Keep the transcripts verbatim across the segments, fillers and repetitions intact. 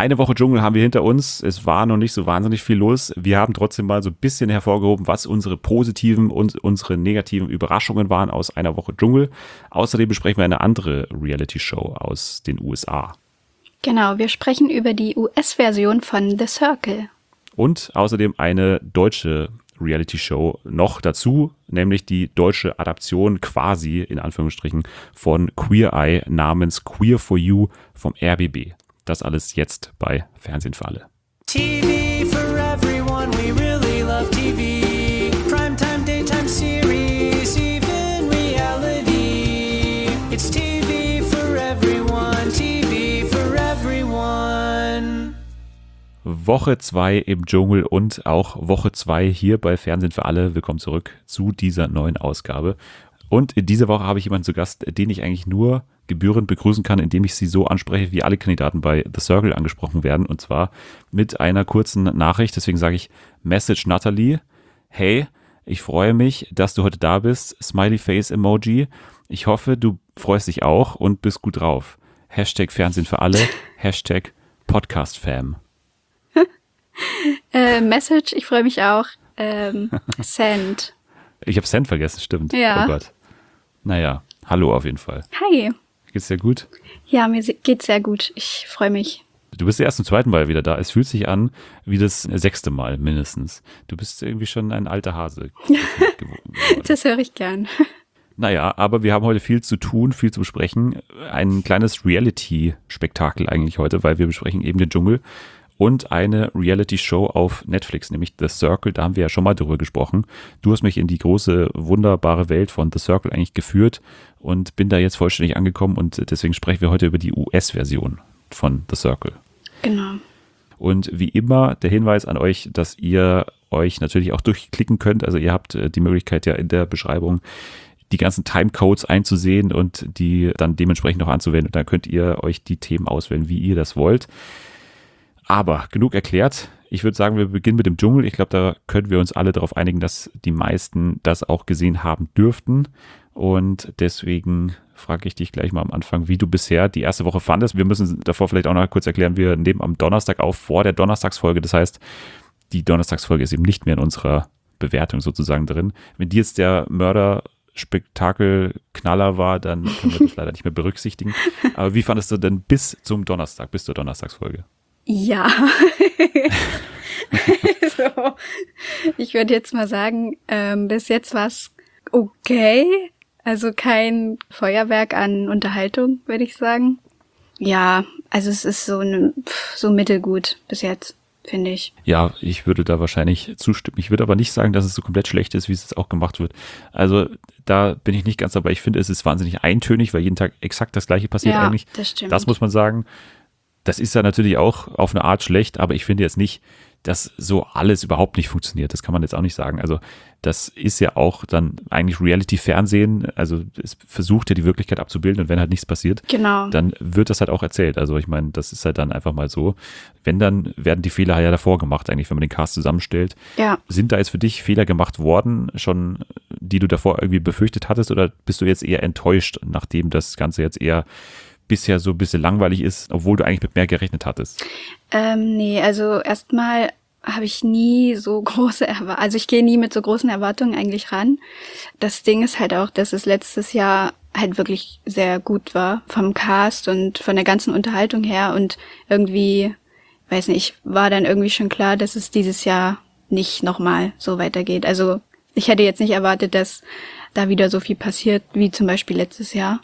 Eine Woche Dschungel haben wir hinter uns. Es war noch nicht so wahnsinnig viel los. Wir haben trotzdem mal so ein bisschen hervorgehoben, was unsere positiven und unsere negativen Überraschungen waren aus einer Woche Dschungel. Außerdem besprechen wir eine andere Reality-Show aus den U S A. Genau, wir sprechen über die U S-Version von The Circle. Und außerdem eine deutsche Reality-Show noch dazu, nämlich die deutsche Adaption quasi, in Anführungsstrichen, von Queer Eye namens Queer for You vom R B B. Das alles jetzt bei Fernsehen für alle. T V for everyone, we really love T V. Primetime, daytime series, even reality. It's T V for everyone, T V for everyone. Woche zwei im Dschungel und auch Woche zwei hier bei Fernsehen für alle. Willkommen zurück zu dieser neuen Ausgabe. Und in dieser Woche habe ich jemanden zu Gast, den ich eigentlich nur gebührend begrüßen kann, indem ich sie so anspreche, wie alle Kandidaten bei The Circle angesprochen werden. Und zwar mit einer kurzen Nachricht. Deswegen sage ich Message Natalie. Hey, ich freue mich, dass du heute da bist. Smiley Face Emoji. Ich hoffe, du freust dich auch und bist gut drauf. Hashtag Fernsehen für alle. Hashtag Podcast Fam. Äh, Message, ich freue mich auch. Ähm, Send. Ich habe Send vergessen, stimmt. Ja. Oh Gott. Naja, hallo auf jeden Fall. Hi. Geht's dir gut? Ja, mir geht's sehr gut. Ich freue mich. Du bist erst zum zweiten Mal wieder da. Es fühlt sich an wie das sechste Mal mindestens. Du bist irgendwie schon ein alter Hase geworden. Das höre ich gern. Naja, aber wir haben heute viel zu tun, viel zu besprechen. Ein kleines Reality-Spektakel eigentlich heute, weil wir besprechen eben den Dschungel und eine Reality-Show auf Netflix, nämlich The Circle. Da haben wir ja schon mal drüber gesprochen. Du hast mich in die große, wunderbare Welt von The Circle eigentlich geführt und bin da jetzt vollständig angekommen und deswegen sprechen wir heute über die U S-Version von The Circle. Genau. Und wie immer der Hinweis an euch, dass ihr euch natürlich auch durchklicken könnt. Also ihr habt die Möglichkeit ja in der Beschreibung die ganzen Timecodes einzusehen und die dann dementsprechend noch anzuwenden. Und dann könnt ihr euch die Themen auswählen, wie ihr das wollt. Aber genug erklärt. Ich würde sagen, wir beginnen mit dem Dschungel. Ich glaube, da können wir uns alle darauf einigen, dass die meisten das auch gesehen haben dürften. Und deswegen frage ich dich gleich mal am Anfang, wie du bisher die erste Woche fandest. Wir müssen davor vielleicht auch noch kurz erklären, wir nehmen am Donnerstag auf, vor der Donnerstagsfolge. Das heißt, die Donnerstagsfolge ist eben nicht mehr in unserer Bewertung sozusagen drin. Wenn die jetzt der Mörder-Spektakel-Knaller war, dann können wir das leider nicht mehr berücksichtigen. Aber wie fandest du denn bis zum Donnerstag, bis zur Donnerstagsfolge? Ja. So, ich würde jetzt mal sagen, ähm, bis jetzt war es okay. Also kein Feuerwerk an Unterhaltung, würde ich sagen. Ja, also es ist so, ne, so mittelgut bis jetzt, finde ich. Ja, ich würde da wahrscheinlich zustimmen. Ich würde aber nicht sagen, dass es so komplett schlecht ist, wie es jetzt auch gemacht wird. Also da bin ich nicht ganz dabei. Ich finde, es ist wahnsinnig eintönig, weil jeden Tag exakt das Gleiche passiert Ja, eigentlich. das stimmt. Das muss man sagen. Das ist ja natürlich auch auf eine Art schlecht, aber ich finde jetzt nicht, dass so alles überhaupt nicht funktioniert. Das kann man jetzt auch nicht sagen. Also das ist ja auch dann eigentlich Reality-Fernsehen. Also es versucht ja die Wirklichkeit abzubilden und wenn halt nichts passiert, Genau. dann wird das halt auch erzählt. Also ich meine, das ist halt dann einfach mal so. Wenn, dann werden die Fehler ja davor gemacht, eigentlich, wenn man den Cast zusammenstellt. Ja. Sind da jetzt für dich Fehler gemacht worden, schon, die du davor irgendwie befürchtet hattest, oder bist du jetzt eher enttäuscht, nachdem das Ganze jetzt eher bisher so ein bisschen langweilig ist, obwohl du eigentlich mit mehr gerechnet hattest? Ähm, nee, also erstmal habe ich nie so große Erwartungen, also ich gehe nie mit so großen Erwartungen eigentlich ran. Das Ding ist halt auch, dass es letztes Jahr halt wirklich sehr gut war vom Cast und von der ganzen Unterhaltung her und irgendwie, weiß nicht, war dann irgendwie schon klar, dass es dieses Jahr nicht nochmal so weitergeht. Also ich hätte jetzt nicht erwartet, dass da wieder so viel passiert wie zum Beispiel letztes Jahr.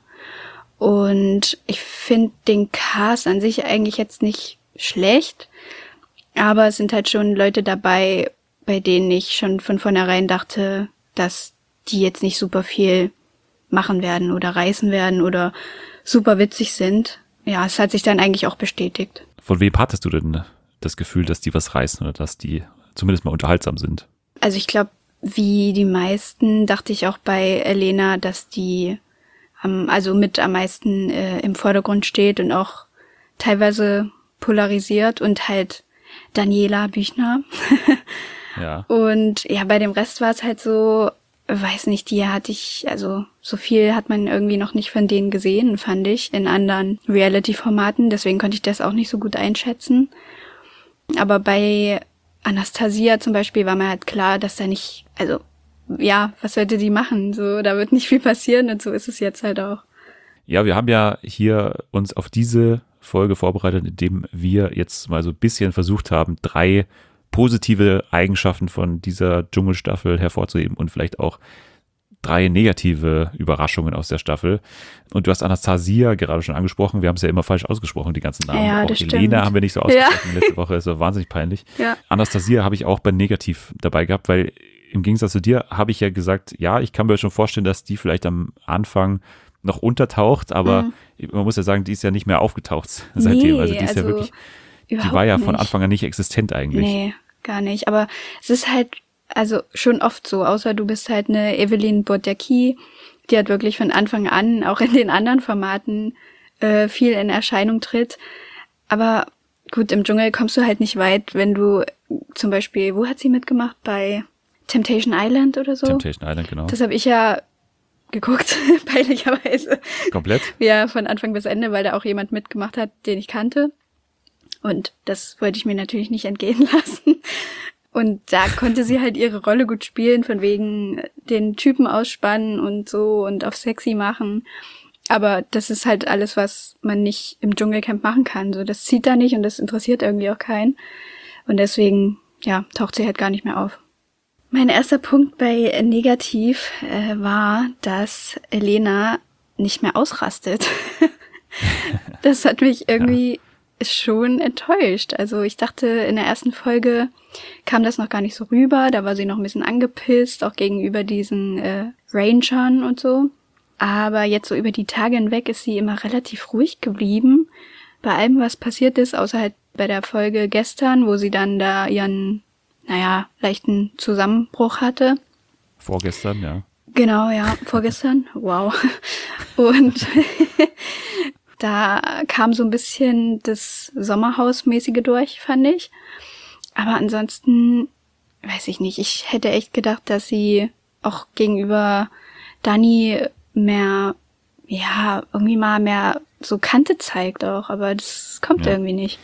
Und ich finde den Cast an sich eigentlich jetzt nicht schlecht, aber es sind halt schon Leute dabei, bei denen ich schon von vornherein dachte, dass die jetzt nicht super viel machen werden oder reißen werden oder super witzig sind. Ja, es hat sich dann eigentlich auch bestätigt. Von wem hattest du denn das Gefühl, dass die was reißen oder dass die zumindest mal unterhaltsam sind? Also ich glaube, wie die meisten dachte ich auch bei Elena, dass die am, also mit am meisten äh, im Vordergrund steht und auch teilweise polarisiert und halt Daniela Büchner. Ja. Und ja, bei dem Rest war es halt so, weiß nicht, die hatte ich, also so viel hat man irgendwie noch nicht von denen gesehen, fand ich, in anderen Reality-Formaten. Deswegen konnte ich das auch nicht so gut einschätzen. Aber bei Anastasia zum Beispiel war mir halt klar, dass da nicht, also ja, was sollte die machen? So, da wird nicht viel passieren und so ist es jetzt halt auch. Ja, wir haben ja hier uns auf diese Folge vorbereitet, indem wir jetzt mal so ein bisschen versucht haben, drei positive Eigenschaften von dieser Dschungelstaffel hervorzuheben und vielleicht auch drei negative Überraschungen aus der Staffel. Und du hast Anastasia gerade schon angesprochen. Wir haben es ja immer falsch ausgesprochen, die ganzen Namen. Ja, auch das Elena stimmt. haben wir nicht so ausgesprochen letzte Woche. Das war wahnsinnig peinlich. Ja. Anastasia habe ich auch bei negativ dabei gehabt, weil im Gegensatz zu dir habe ich ja gesagt, ja, ich kann mir schon vorstellen, dass die vielleicht am Anfang noch untertaucht, aber Mhm. man muss ja sagen, die ist ja nicht mehr aufgetaucht seitdem. Nee, also die ist ja also wirklich, die überhaupt war ja von nicht. Anfang an nicht existent eigentlich. Nee, gar nicht. Aber es ist halt, also schon oft so, außer du bist halt eine Evelyn Bodecki, die hat wirklich von Anfang an, auch in den anderen Formaten, äh, viel in Erscheinung tritt. Aber gut, im Dschungel kommst du halt nicht weit, wenn du zum Beispiel, wo hat sie mitgemacht? Bei Temptation Island oder so? Temptation Island, genau. Das habe ich ja geguckt, peinlicherweise. Komplett? Ja, von Anfang bis Ende, weil da auch jemand mitgemacht hat, den ich kannte. Und das wollte ich mir natürlich nicht entgehen lassen. Und da konnte sie halt ihre Rolle gut spielen, von wegen den Typen ausspannen und so und auf sexy machen. Aber das ist halt alles, was man nicht im Dschungelcamp machen kann. So, das zieht da nicht und das interessiert irgendwie auch keinen. Und deswegen, ja, taucht sie halt gar nicht mehr auf. Mein erster Punkt bei Negativ äh, war, dass Elena nicht mehr ausrastet. Das hat mich irgendwie ja. schon enttäuscht. Also ich dachte, in der ersten Folge kam das noch gar nicht so rüber. Da war sie noch ein bisschen angepisst, auch gegenüber diesen äh, Rangern und so. Aber jetzt so über die Tage hinweg ist sie immer relativ ruhig geblieben. Bei allem, was passiert ist, außer halt bei der Folge gestern, wo sie dann da ihren, naja, leichten Zusammenbruch hatte. Vorgestern, ja. Genau, ja, vorgestern. Wow. Und da kam so ein bisschen das Sommerhausmäßige durch, fand ich. Aber ansonsten, weiß ich nicht, ich hätte echt gedacht, dass sie auch gegenüber Dani mehr, ja, irgendwie mal mehr so Kante zeigt auch, aber das kommt Ja. irgendwie nicht.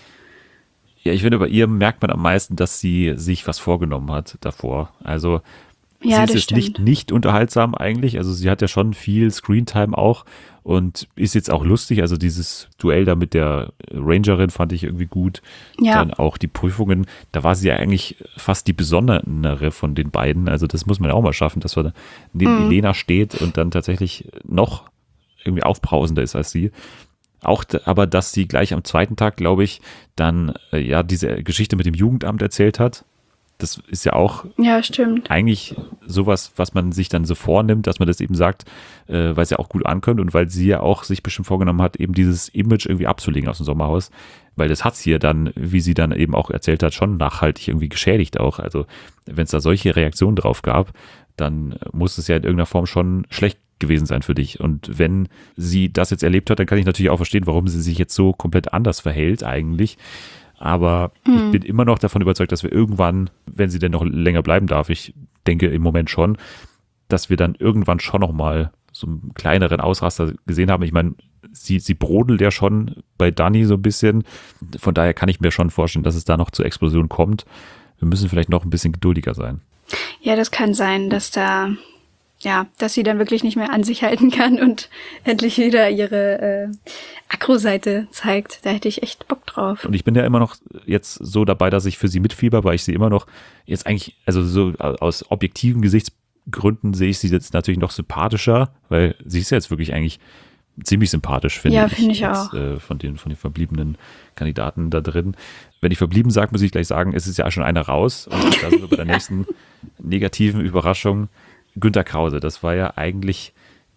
Ja, ich finde, bei ihr merkt man am meisten, dass sie sich was vorgenommen hat davor. Also Ja, sie ist das jetzt stimmt. nicht, nicht unterhaltsam eigentlich. Also sie hat ja schon viel Screentime auch und ist jetzt auch lustig. Also dieses Duell da mit der Rangerin fand ich irgendwie gut. Ja. Dann auch die Prüfungen. Da war sie ja eigentlich fast die besondere von den beiden. Also das muss man auch mal schaffen, dass man neben Mhm. Elena steht und dann tatsächlich noch irgendwie aufbrausender ist als sie. Auch, d- aber dass sie gleich am zweiten Tag, glaube ich, dann äh, ja diese Geschichte mit dem Jugendamt erzählt hat. Das ist ja auch Ja, stimmt. eigentlich sowas, was man sich dann so vornimmt, dass man das eben sagt, äh, weil es ja auch gut ankommt und weil sie ja auch sich bestimmt vorgenommen hat, eben dieses Image irgendwie abzulegen aus dem Sommerhaus. Weil das hat sie ja dann, wie sie dann eben auch erzählt hat, schon nachhaltig irgendwie geschädigt auch. Also wenn es da solche Reaktionen drauf gab, dann muss es ja in irgendeiner Form schon schlecht gewesen sein für dich. Und wenn sie das jetzt erlebt hat, dann kann ich natürlich auch verstehen, warum sie sich jetzt so komplett anders verhält eigentlich. Aber ich bin immer noch davon überzeugt, dass wir irgendwann, wenn sie denn noch länger bleiben darf, ich denke im Moment schon, dass wir dann irgendwann schon noch mal so einen kleineren Ausraster gesehen haben. Ich meine, sie, sie brodelt ja schon bei Dani so ein bisschen. Von daher kann ich mir schon vorstellen, dass es da noch zur Explosion kommt. Wir müssen vielleicht noch ein bisschen geduldiger sein. Ja, das kann sein, dass da, ja, dass sie dann wirklich nicht mehr an sich halten kann und endlich wieder ihre äh, Akro-Seite zeigt. Da hätte ich echt Bock drauf. Und ich bin ja immer noch jetzt so dabei, dass ich für sie mitfieber, weil ich sie immer noch jetzt eigentlich, also so aus objektiven Gesichtsgründen sehe ich sie jetzt natürlich noch sympathischer, weil sie ist ja jetzt wirklich eigentlich ziemlich sympathisch, finde Ja, ich. finde ich jetzt, auch. Äh, von den, von den verbliebenen Kandidaten da drin. Wenn ich verblieben sage, muss ich gleich sagen, es ist ja schon einer raus. Und da sind wir bei der nächsten negativen Überraschung. Günter Krause, das war ja eigentlich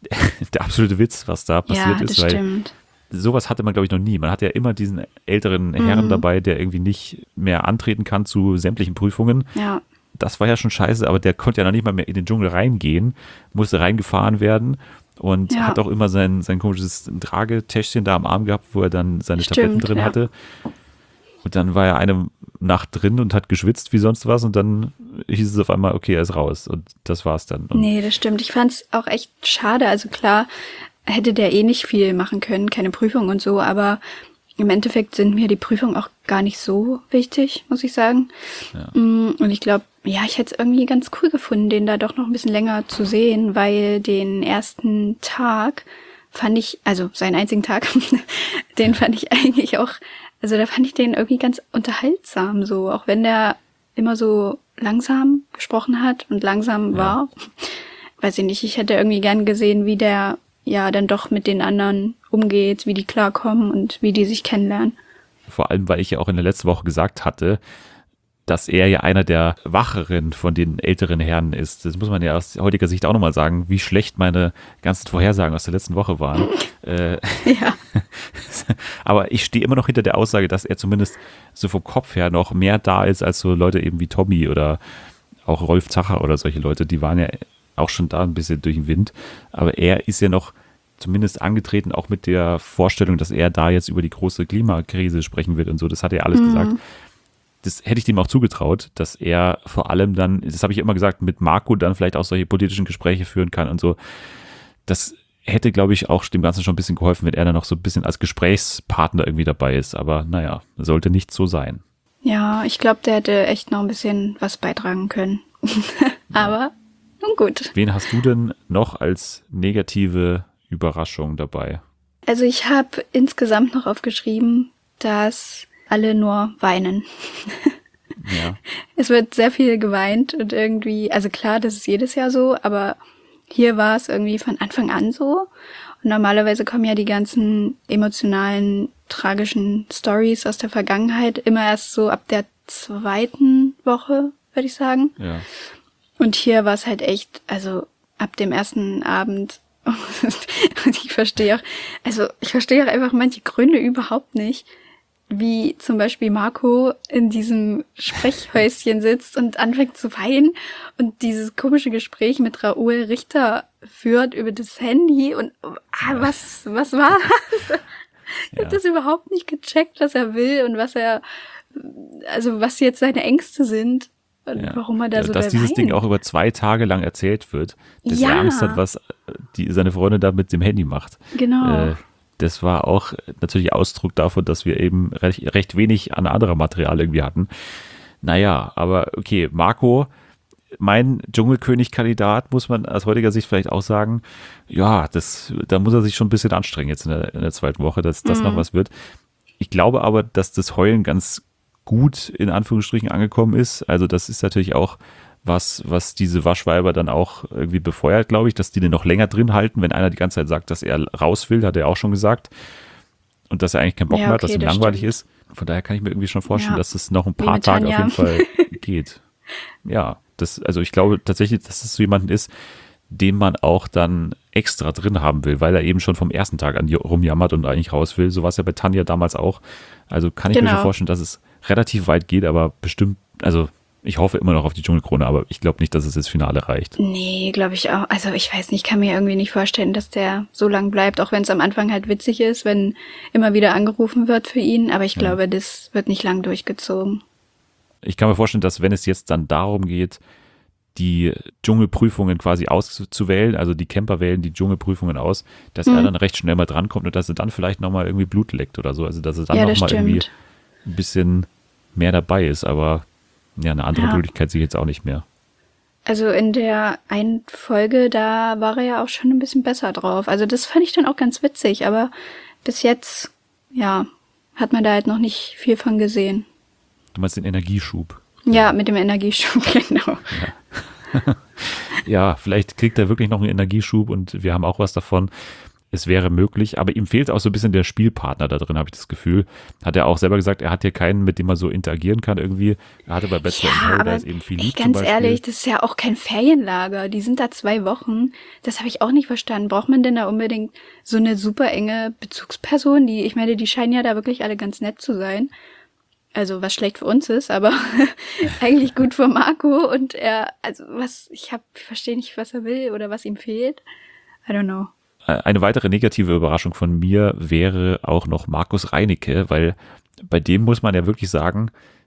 der absolute Witz, was da passiert Ja, ist, das weil stimmt. sowas hatte man, glaube ich, noch nie. Man hat ja immer diesen älteren Herren Mhm. dabei, der irgendwie nicht mehr antreten kann zu sämtlichen Prüfungen. Ja, Das war ja schon scheiße, aber der konnte ja noch nicht mal mehr in den Dschungel reingehen, musste reingefahren werden und Ja. hat auch immer sein, sein komisches Tragetäschchen da am Arm gehabt, wo er dann seine Stimmt, Tabletten drin ja. hatte. Und dann war er eine Nacht drin und hat geschwitzt wie sonst was und dann hieß es auf einmal, okay, er ist raus und das war's dann. Und Nee, das stimmt. Ich fand's auch echt schade. Also klar, hätte der eh nicht viel machen können, keine Prüfung und so, aber im Endeffekt sind mir die Prüfungen auch gar nicht so wichtig, muss ich sagen. Ja. Und ich glaube, ja, ich hätte es irgendwie ganz cool gefunden, den da doch noch ein bisschen länger zu sehen, weil den ersten Tag fand ich, also seinen einzigen Tag, den fand ich eigentlich auch, also da fand ich den irgendwie ganz unterhaltsam so, auch wenn der immer so langsam gesprochen hat und langsam Ja. war. Weiß ich nicht, ich hätte irgendwie gern gesehen, wie der ja dann doch mit den anderen umgeht, wie die klarkommen und wie die sich kennenlernen. vor allem, weil ich ja auch in der letzten Woche gesagt hatte, dass er ja einer der Wacheren von den älteren Herren ist. Das muss man ja aus heutiger Sicht auch nochmal sagen, wie schlecht meine ganzen Vorhersagen aus der letzten Woche waren. äh, Ja. aber ich stehe immer noch hinter der Aussage, dass er zumindest so vom Kopf her noch mehr da ist als so Leute eben wie Tommy oder auch Rolf Zacher oder solche Leute, die waren ja auch schon da ein bisschen durch den Wind. Aber er ist ja noch zumindest angetreten, auch mit der Vorstellung, dass er da jetzt über die große Klimakrise sprechen wird und so. Das hat er alles gesagt. Das hätte ich dem auch zugetraut, dass er vor allem dann, das habe ich immer gesagt, mit Marco dann vielleicht auch solche politischen Gespräche führen kann und so. Das hätte, glaube ich, auch dem Ganzen schon ein bisschen geholfen, wenn er dann noch so ein bisschen als Gesprächspartner irgendwie dabei ist. Aber naja, sollte nicht so sein. Ja, ich glaube, der hätte echt noch ein bisschen was beitragen können. Aber nun gut. Wen hast du denn noch als negative Überraschung dabei? Also ich habe insgesamt noch aufgeschrieben, dass alle nur weinen. Ja, Es wird sehr viel geweint und irgendwie, also klar, das ist jedes Jahr so, aber hier war es irgendwie von Anfang an so. Und normalerweise kommen ja die ganzen emotionalen, tragischen Stories aus der Vergangenheit immer erst so ab der zweiten Woche, würde ich sagen. ja. Und hier war es halt echt, also ab dem ersten Abend, und ich verstehe auch, also ich verstehe auch einfach manche Gründe überhaupt nicht, wie zum Beispiel Marco in diesem Sprechhäuschen sitzt und anfängt zu weinen und dieses komische Gespräch mit Raoul Richter führt über das Handy und ah, was, was war das? Ich Ja. habe das überhaupt nicht gecheckt, was er will und was er, also was jetzt seine Ängste sind und Ja. warum er da Ja, so dass der dieses weint. Ding auch über zwei Tage lang erzählt wird, dass Ja. er Angst hat, was die, seine Freundin da mit dem Handy macht. Genau. Äh, das war auch natürlich Ausdruck davon, dass wir eben recht, recht wenig an anderer Material irgendwie hatten. Naja, aber okay, Marco, mein Dschungelkönig-Kandidat, muss man aus heutiger Sicht vielleicht auch sagen, ja, das, da muss er sich schon ein bisschen anstrengen jetzt in der, in der zweiten Woche, dass das noch was wird. Ich glaube aber, dass das Heulen ganz gut in Anführungsstrichen angekommen ist. Also das ist natürlich auch was, was diese Waschweiber dann auch irgendwie befeuert, glaube ich, dass die den noch länger drin halten, wenn einer die ganze Zeit sagt, dass er raus will, hat er auch schon gesagt. Und dass er eigentlich keinen Bock Ja, mehr hat, dass okay, ihm das langweilig stimmt. ist. Von daher kann ich mir irgendwie schon vorstellen, Ja. dass es noch ein Wie paar mit Tage auf Tanja. jeden Fall geht. Ja, das, also ich glaube tatsächlich, dass es so jemanden ist, den man auch dann extra drin haben will, weil er eben schon vom ersten Tag an rumjammert und eigentlich raus will. So war es ja bei Tanja damals auch. Also kann ich mir Genau. schon vorstellen, dass es relativ weit geht, aber bestimmt, also ich hoffe immer noch auf die Dschungelkrone, aber ich glaube nicht, dass es ins Finale reicht. Nee, glaube ich auch. Also ich weiß nicht, ich kann mir irgendwie nicht vorstellen, dass der so lang bleibt, auch wenn es am Anfang halt witzig ist, wenn immer wieder angerufen wird für ihn. Aber ich Ja. glaube, das wird nicht lang durchgezogen. Ich kann mir vorstellen, dass wenn es jetzt dann darum geht, die Dschungelprüfungen quasi auszuwählen, also die Camper wählen die Dschungelprüfungen aus, dass er dann recht schnell mal drankommt und dass er dann vielleicht nochmal irgendwie Blut leckt oder so. Also dass er dann Ja, das nochmal irgendwie stimmt. ein bisschen mehr dabei ist. Aber ja, eine andere Ja. Möglichkeit sehe ich jetzt auch nicht mehr. Also in der einen Folge, da war er ja auch schon ein bisschen besser drauf. Also das fand ich dann auch ganz witzig, aber bis jetzt, ja, hat man da halt noch nicht viel von gesehen. Du meinst den Energieschub. Ja, mit dem Energieschub, genau. Ja, vielleicht kriegt er wirklich noch einen Energieschub und wir haben auch was davon. Es wäre möglich, aber ihm fehlt auch so ein bisschen der Spielpartner da drin, habe ich das Gefühl. Hat er auch selber gesagt, er hat hier keinen, mit dem er so interagieren kann irgendwie. Er hatte bei Bachelor in Ja, Hell, da aber ist eben Philippe ey, zum ganz Beispiel. ehrlich, das ist ja auch kein Ferienlager. Die sind da zwei Wochen. Das habe ich auch nicht verstanden. Braucht man denn da unbedingt so eine super enge Bezugsperson? Die, ich meine, die scheinen ja da wirklich alle ganz nett zu sein. Also was schlecht für uns ist, aber eigentlich gut für Marco. Und er, also was, ich hab, ich verstehe nicht, was er will oder was ihm fehlt. I don't know. Eine weitere negative Überraschung von mir wäre auch noch Markus Reinecke, weil bei dem muss man ja wirklich sagen,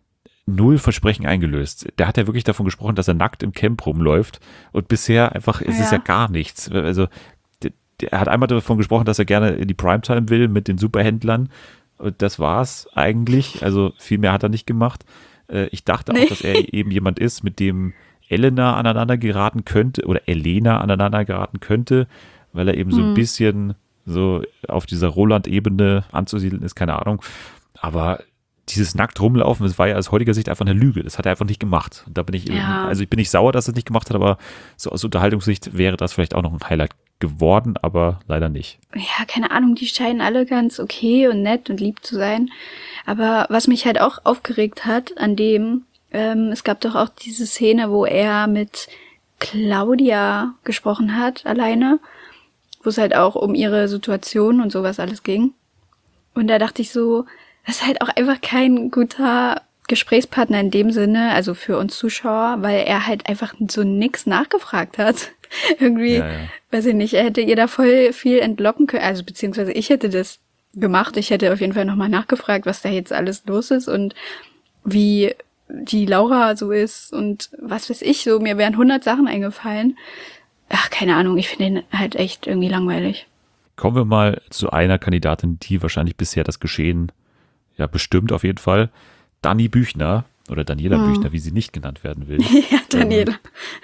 null Versprechen eingelöst. Der hat ja wirklich davon gesprochen, dass er nackt im Camp rumläuft und bisher einfach, es Ja. ist ja gar nichts. Also der, der hat einmal davon gesprochen, dass er gerne in die Primetime will mit den Superhändlern und das war's eigentlich. Also viel mehr hat er nicht gemacht. Äh, ich dachte Nee. auch, dass er eben jemand ist, mit dem Elena aneinander geraten könnte oder Elena aneinander geraten könnte, weil er eben so ein bisschen so auf dieser Roland-Ebene anzusiedeln ist, keine Ahnung. Aber dieses nackt rumlaufen, das war ja aus heutiger Sicht einfach eine Lüge. Das hat er einfach nicht gemacht. Und da bin ich, Ja. also ich bin nicht sauer, dass er es nicht gemacht hat, aber so aus Unterhaltungssicht wäre das vielleicht auch noch ein Highlight geworden, aber leider nicht. Ja, keine Ahnung, die scheinen alle ganz okay und nett und lieb zu sein. Aber was mich halt auch aufgeregt hat an dem, ähm, es gab doch auch diese Szene, wo er mit Claudia gesprochen hat, alleine, wo es halt auch um ihre Situation und sowas alles ging. Und da dachte ich so, das ist halt auch einfach kein guter Gesprächspartner in dem Sinne, also für uns Zuschauer, weil er halt einfach so nix nachgefragt hat. Irgendwie, Ja, ja. weiß ich nicht, er hätte ihr da voll viel entlocken können, also beziehungsweise ich hätte das gemacht. Ich hätte auf jeden Fall nochmal nachgefragt, was da jetzt alles los ist und wie die Laura so ist und was weiß ich so. Mir wären hundert Sachen eingefallen. Ach, keine Ahnung, ich finde ihn halt echt irgendwie langweilig. Kommen wir mal zu einer Kandidatin, die wahrscheinlich bisher das Geschehen ja bestimmt auf jeden Fall. Dani Büchner oder Daniela Hm. Büchner, wie sie nicht genannt werden will. Ja, Daniela.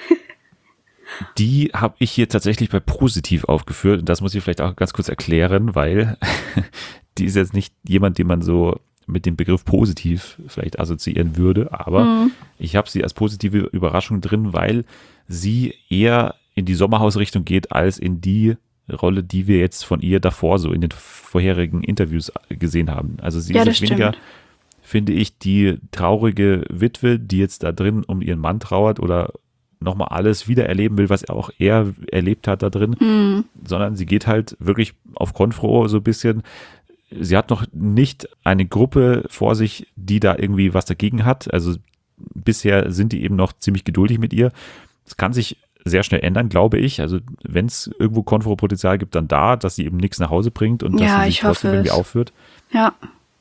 Die habe ich hier tatsächlich bei positiv aufgeführt und das muss ich vielleicht auch ganz kurz erklären, weil die ist jetzt nicht jemand, den man so mit dem Begriff positiv vielleicht assoziieren würde, aber Mhm. ich habe sie als positive Überraschung drin, weil sie eher in die Sommerhausrichtung geht als in die Rolle, die wir jetzt von ihr davor so in den vorherigen Interviews gesehen haben. Also sie Ja, ist das jetzt weniger, stimmt. finde ich, die traurige Witwe, die jetzt da drin um ihren Mann trauert oder nochmal alles wieder erleben will, was auch er erlebt hat da drin, Mhm. sondern sie geht halt wirklich auf Konfro so ein bisschen. Sie hat noch nicht eine Gruppe vor sich, die da irgendwie was dagegen hat. Also bisher sind die eben noch ziemlich geduldig mit ihr. Das kann sich sehr schnell ändern, glaube ich. Also wenn es irgendwo Konfro-Potenzial gibt, dann da, dass sie eben nichts nach Hause bringt und Ja, dass sie sich ich hoffe trotzdem irgendwie es. aufführt. Ja.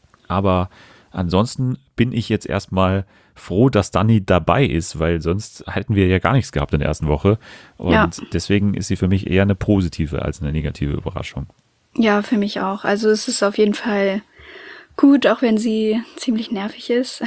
Aber ansonsten bin ich jetzt erstmal froh, dass Dani dabei ist, weil sonst hätten wir ja gar nichts gehabt in der ersten Woche. Und Ja. deswegen ist sie für mich eher eine positive als eine negative Überraschung. Ja, für mich auch. Also es ist auf jeden Fall gut, auch wenn sie ziemlich nervig ist.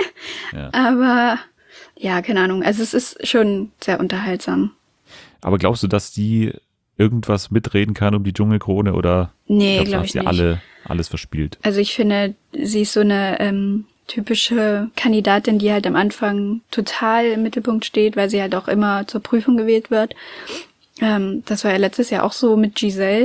Ja. Aber ja, keine Ahnung. Also es ist schon sehr unterhaltsam. Aber glaubst du, dass die irgendwas mitreden kann um die Dschungelkrone oder Nee, glaubst du, glaube hat ich sie nicht. alle alles verspielt? Also ich finde, sie ist so eine ähm, typische Kandidatin, die halt am Anfang total im Mittelpunkt steht, weil sie halt auch immer zur Prüfung gewählt wird. Ähm, das war ja letztes Jahr auch so mit Giselle,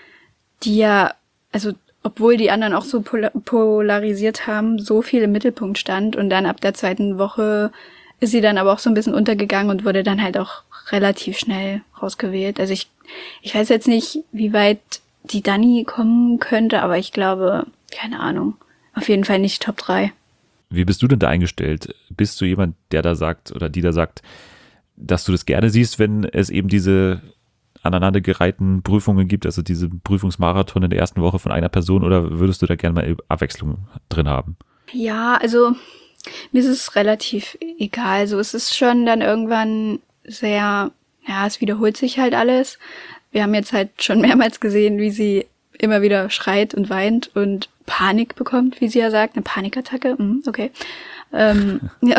die ja, also obwohl die anderen auch so pola- polarisiert haben, so viel im Mittelpunkt stand und dann ab der zweiten Woche ist sie dann aber auch so ein bisschen untergegangen und wurde dann halt auch relativ schnell rausgewählt. Also ich, ich weiß jetzt nicht, wie weit die Dani kommen könnte, aber ich glaube, keine Ahnung, auf jeden Fall nicht Top drei. Wie bist du denn da eingestellt? Bist du jemand, der da sagt oder die da sagt, dass du das gerne siehst, wenn es eben diese aneinandergereihten Prüfungen gibt, also diese Prüfungsmarathon in der ersten Woche von einer Person, oder würdest du da gerne mal Abwechslung drin haben? Ja, also mir ist es relativ egal. Also es ist schon dann irgendwann sehr, ja, es wiederholt sich halt alles. Wir haben jetzt halt schon mehrmals gesehen, wie sie immer wieder schreit und weint und Panik bekommt, wie sie ja sagt, eine Panikattacke. Hm, okay. Ähm, ja.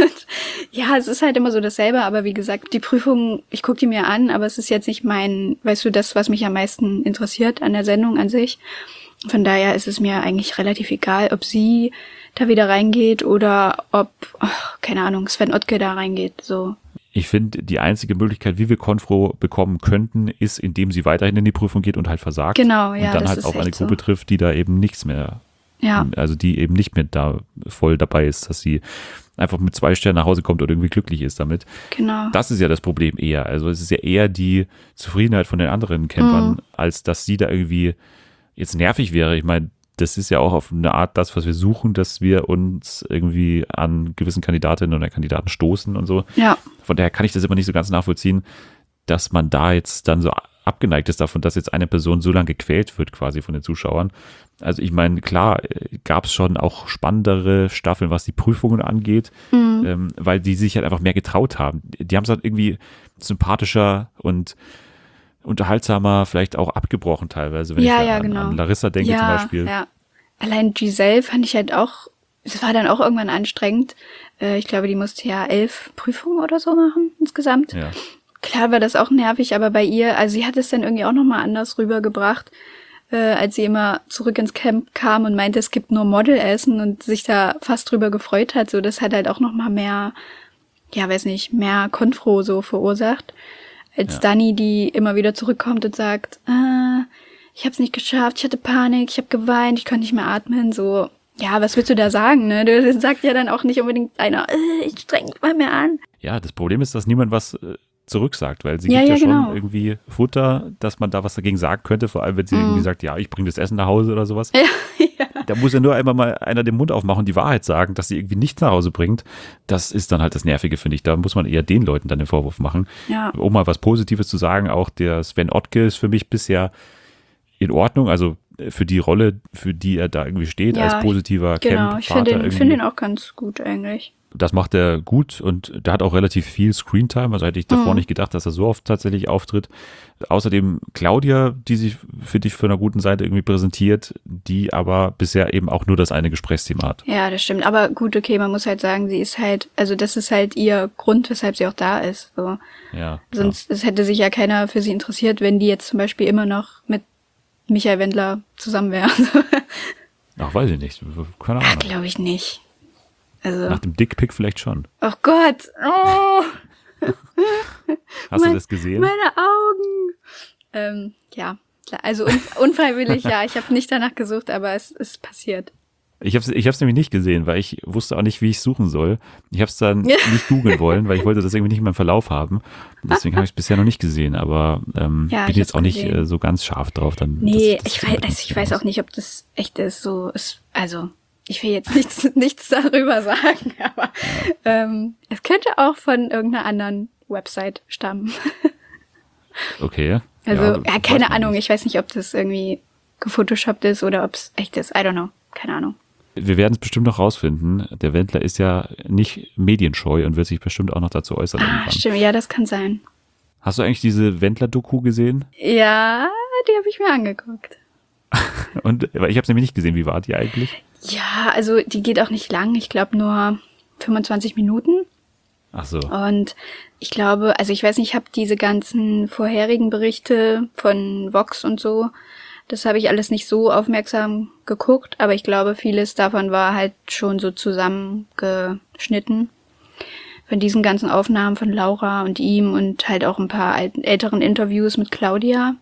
ja, es ist halt immer so dasselbe, aber wie gesagt, die Prüfung, ich gucke die mir an, aber es ist jetzt nicht mein, weißt du, das, was mich am meisten interessiert an der Sendung an sich. Von daher ist es mir eigentlich relativ egal, ob sie da wieder reingeht oder ob, ach, keine Ahnung, Sven Ottke da reingeht, so. Ich finde, die einzige Möglichkeit, wie wir Konfro bekommen könnten, ist, indem sie weiterhin in die Prüfung geht und halt versagt. Genau, ja, Und dann das halt ist auf eine echt so. Gruppe trifft, die da eben nichts mehr, Ja, also die eben nicht mehr da voll dabei ist, dass sie einfach mit zwei Sternen nach Hause kommt oder irgendwie glücklich ist damit. genau. Das ist ja das Problem eher. Also es ist ja eher die Zufriedenheit von den anderen Campern, Mhm. als dass sie da irgendwie jetzt nervig wäre. Ich meine, das ist ja auch auf eine Art das, was wir suchen, dass wir uns irgendwie an gewissen Kandidatinnen oder Kandidaten stoßen und so. Ja, Von daher kann ich das immer nicht so ganz nachvollziehen, dass man da jetzt dann so abgeneigt ist davon, dass jetzt eine Person so lange gequält wird quasi von den Zuschauern. Also ich meine, klar, gab es schon auch spannendere Staffeln, was die Prüfungen angeht, mhm. ähm, weil die sich halt einfach mehr getraut haben. Die haben es halt irgendwie sympathischer und unterhaltsamer vielleicht auch abgebrochen teilweise, wenn ja, ich ja, an, genau. an Larissa denke ja, zum Beispiel. Ja. Allein Giselle fand ich halt auch, es war dann auch irgendwann anstrengend. Äh, ich glaube, die musste ja elf Prüfungen oder so machen insgesamt. Ja. Klar war das auch nervig, aber bei ihr, also sie hat es dann irgendwie auch nochmal anders rübergebracht, äh, als sie immer zurück ins Camp kam und meinte, es gibt nur Modelessen und sich da fast drüber gefreut hat. So, das hat halt auch nochmal mehr, ja, weiß nicht, mehr Konfro so verursacht, als ja. Dani, die immer wieder zurückkommt und sagt, ah, ich hab's nicht geschafft, ich hatte Panik, ich hab geweint, ich konnte nicht mehr atmen, so. Ja, was willst du da sagen, ne? Du sagt ja dann auch nicht unbedingt einer, äh, ich streng mich mal mehr an. Ja, das Problem ist, dass niemand was äh, zurücksagt, weil sie ja, gibt ja, ja schon genau. irgendwie Futter, dass man da was dagegen sagen könnte, vor allem wenn sie mm. irgendwie sagt, ja, ich bringe das Essen nach Hause oder sowas. Ja, ja. Da muss ja nur einmal mal einer den Mund aufmachen und die Wahrheit sagen, dass sie irgendwie nichts nach Hause bringt. Das ist dann halt das Nervige, finde ich. Da muss man eher den Leuten dann den Vorwurf machen. Ja. Um mal was Positives zu sagen, auch der Sven Ottke ist für mich bisher in Ordnung, also für die Rolle, für die er da irgendwie steht, ja, als positiver genau. Ich finde den, find den auch ganz gut eigentlich. Das macht er gut und der hat auch relativ viel Screentime, also hätte ich davor mhm. nicht gedacht, dass er so oft tatsächlich auftritt. Außerdem Claudia, die sich für dich von einer guten Seite irgendwie präsentiert, die aber bisher eben auch nur das eine Gesprächsthema hat. Ja, das stimmt, aber gut, okay, man muss halt sagen, sie ist halt, also das ist halt ihr Grund, weshalb sie auch da ist. So. Ja, Sonst es hätte sich ja keiner für sie interessiert, wenn die jetzt zum Beispiel immer noch mit Michael Wendler zusammen wäre. Ach, weiß ich nicht, keine Ahnung. Ach, glaube ich nicht. Also. Nach dem Dickpick vielleicht schon. Oh Gott. Oh. Hast mein, du das gesehen? Meine Augen. Ähm, ja, also un unfreiwillig, ja. Ich habe nicht danach gesucht, aber es ist passiert. Ich habe es ich hab's nämlich nicht gesehen, weil ich wusste auch nicht, wie ich suchen soll. Ich habe es dann nicht googeln wollen, weil ich wollte das irgendwie nicht in meinem Verlauf haben. Deswegen habe ich es bisher noch nicht gesehen, aber ähm, ja, bin jetzt auch nicht gesehen. äh, so ganz scharf drauf. Dann, nee, das, das ich, weiß, also ich weiß auch nicht, ob das echt ist. So ist, also ich will jetzt nichts, nichts darüber sagen, aber ja. ähm, es könnte auch von irgendeiner anderen Website stammen. Okay. Also, ja, ja keine Ahnung. Nicht. Ich weiß nicht, ob das irgendwie gefotoshoppt ist oder ob es echt ist. I don't know. Keine Ahnung. Wir werden es bestimmt noch rausfinden. Der Wendler ist ja nicht medienscheu und wird sich bestimmt auch noch dazu äußern. Ah, irgendwann. Stimmt, ja, das kann sein. Hast du eigentlich diese Wendler-Doku gesehen? Ja, die habe ich mir angeguckt. Und ich habe es nämlich nicht gesehen. Wie war die eigentlich? Ja, also die geht auch nicht lang. Ich glaube nur fünfundzwanzig Minuten. Ach so. Und ich glaube, also ich weiß nicht, ich habe diese ganzen vorherigen Berichte von Vox und so, das habe ich alles nicht so aufmerksam geguckt, aber ich glaube, vieles davon war halt schon so zusammengeschnitten. Von diesen ganzen Aufnahmen von Laura und ihm und halt auch ein paar alten, älteren Interviews mit Claudia.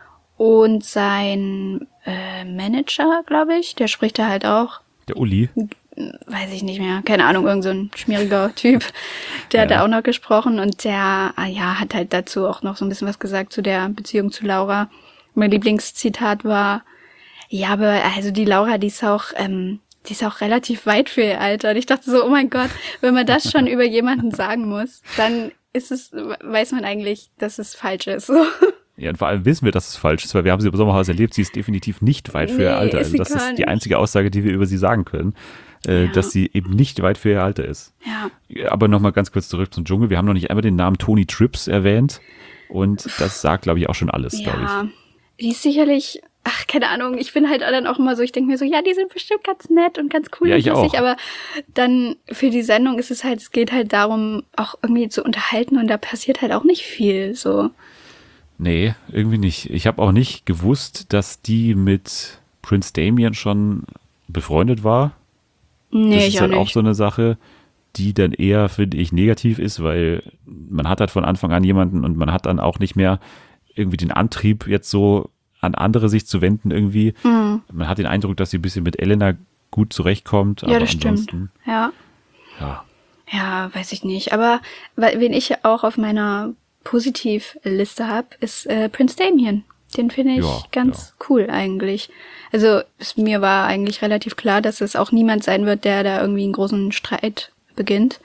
Und sein äh, Manager, glaube ich, der spricht da halt auch. Der Uli? Weiß ich nicht mehr. Keine Ahnung, irgend so ein schmieriger Typ. Der ja. hat da auch noch gesprochen und der, ah ja, hat halt dazu auch noch so ein bisschen was gesagt zu der Beziehung zu Laura. Mein Lieblingszitat war, ja, aber also die Laura, die ist auch, ähm, die ist auch relativ weit für ihr Alter. Und ich dachte so, oh mein Gott, wenn man das schon über jemanden sagen muss, dann ist es, weiß man eigentlich, dass es falsch ist. So. Ja, und vor allem wissen wir, dass es falsch ist, weil wir haben sie im Sommerhaus erlebt, sie ist definitiv nicht weit für nee, ihr Alter. Also das ist die einzige Aussage, die wir über sie sagen können, äh, ja. dass sie eben nicht weit für ihr Alter ist. Ja. Aber nochmal ganz kurz zurück zum Dschungel. Wir haben noch nicht einmal den Namen Toni Trips erwähnt und das sagt, glaube ich, auch schon alles, ja. glaube ich. Die ist sicherlich, ach, keine Ahnung, ich bin halt dann auch immer so, ich denke mir so, ja, die sind bestimmt ganz nett und ganz cool ja, und lustig, auch. aber dann für die Sendung ist es halt, es geht halt darum, auch irgendwie zu unterhalten und da passiert halt auch nicht viel, so. Nee, irgendwie nicht. Ich habe auch nicht gewusst, dass die mit Prince Damien schon befreundet war. Nee, das ich ist auch halt nicht. auch so eine Sache, die dann eher, finde ich, negativ ist, weil man hat halt von Anfang an jemanden und man hat dann auch nicht mehr irgendwie den Antrieb, jetzt so an andere sich zu wenden irgendwie. Mhm. Man hat den Eindruck, dass sie ein bisschen mit Elena gut zurechtkommt. Ja, aber das ansonsten, stimmt. Ja. ja. Ja, weiß ich nicht. Aber wen ich auch auf meiner Positivliste habe, ist äh, Prince Damien. Den finde ich ja, ganz ja. cool eigentlich. Also es, mir war eigentlich relativ klar, dass es auch niemand sein wird, der da irgendwie einen großen Streit beginnt.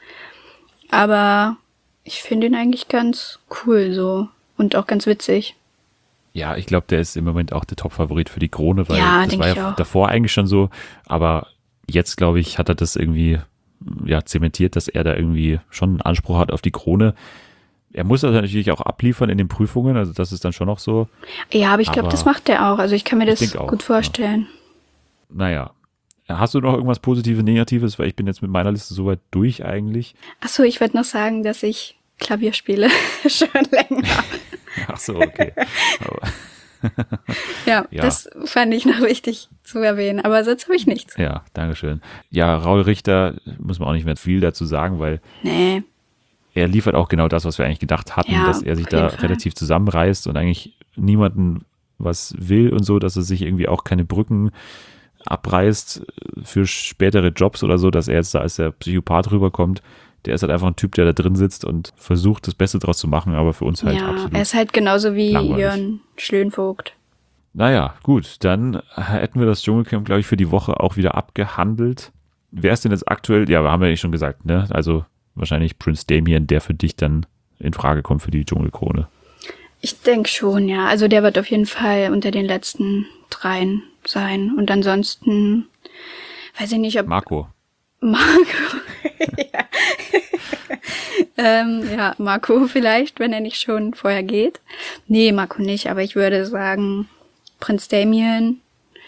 Aber ich finde ihn eigentlich ganz cool so und auch ganz witzig. Ja, ich glaube, der ist im Moment auch der Top-Favorit für die Krone, weil Ja, das denk war ich ja auch. davor eigentlich schon so, aber jetzt, glaube ich, hat er das irgendwie ja, zementiert, dass er da irgendwie schon einen Anspruch hat auf die Krone. Er muss das natürlich auch abliefern in den Prüfungen, also das ist dann schon noch so. Ja, aber ich glaube, Aber das macht er auch. Also ich kann mir ich das denk auch, gut vorstellen. Naja. Hast du noch irgendwas Positives, Negatives? Weil ich bin jetzt mit meiner Liste soweit durch eigentlich. Ach so, ich würde noch sagen, dass ich Klavier spiele. Schon länger. Ach so, okay. Aber, Ja, Ja. das fand ich noch wichtig zu erwähnen. Aber sonst habe ich nichts. ja, Dankeschön. Ja, Raul Richter, muss man auch nicht mehr viel dazu sagen, weil Nee. er liefert auch genau das, was wir eigentlich gedacht hatten, Ja, dass er sich auf da jeden Fall. relativ zusammenreißt und eigentlich niemanden was will und so, dass er sich irgendwie auch keine Brücken abreißt für spätere Jobs oder so, dass er jetzt da als der Psychopath rüberkommt. Der ist halt einfach ein Typ, der da drin sitzt und versucht, das Beste draus zu machen, aber für uns halt Ja, absolut. er ist halt genauso wie langweilig. Jörn Schlönvogt. Naja, gut, dann hätten wir das Dschungelcamp, glaube ich, für die Woche auch wieder abgehandelt. Wer ist denn jetzt aktuell, ja, haben wir ja schon gesagt, ne? Also wahrscheinlich Prince Damien, der für dich dann in Frage kommt für die Dschungelkrone. Ich denke schon, ja. Also der wird auf jeden Fall unter den letzten dreien sein. Und ansonsten weiß ich nicht, ob Marco. Marco. ja. ähm, ja, Marco vielleicht, wenn er nicht schon vorher geht. Nee, Marco nicht, aber ich würde sagen Prinz Damien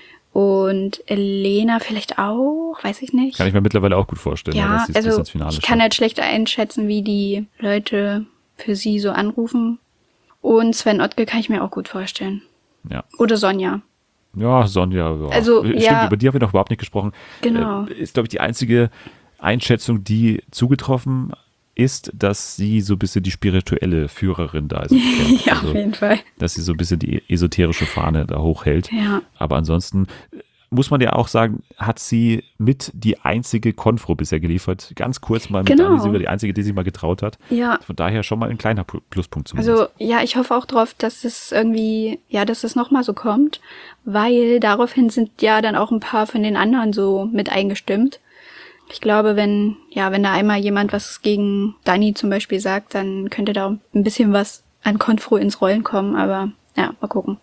und Elena vielleicht auch, weiß ich nicht. Kann ich mir mittlerweile auch gut vorstellen, ja, dass sie es bis also ins Finale ich kann schafft. halt schlecht einschätzen, wie die Leute für sie so anrufen. Und Sven Ottke kann ich mir auch gut vorstellen. Ja. Oder Sonja. Ja, Sonja. Ja. Also, Stimmt, ja. über die haben wir noch überhaupt nicht gesprochen. Genau. Äh, Ist, glaube ich, die einzige Einschätzung, die zugetroffen ist, dass sie so ein bisschen die spirituelle Führerin da ist. ja, Also, auf jeden Fall. dass sie so ein bisschen die esoterische Fahne da hochhält. Ja. Aber ansonsten muss man ja auch sagen, hat sie mit die einzige Konfro bisher geliefert. Ganz kurz mal mit Genau. Dani Silber, die einzige, die sich mal getraut hat. Ja. Von daher schon mal ein kleiner Pl- Pluspunkt zumindest. Also, ja, ich hoffe auch drauf, dass es irgendwie, ja, dass es nochmal so kommt, weil daraufhin sind ja dann auch ein paar von den anderen so mit eingestimmt. Ich glaube, wenn, ja, wenn da einmal jemand was gegen Dani zum Beispiel sagt, dann könnte da ein bisschen was an Konfro ins Rollen kommen, aber ja, mal gucken.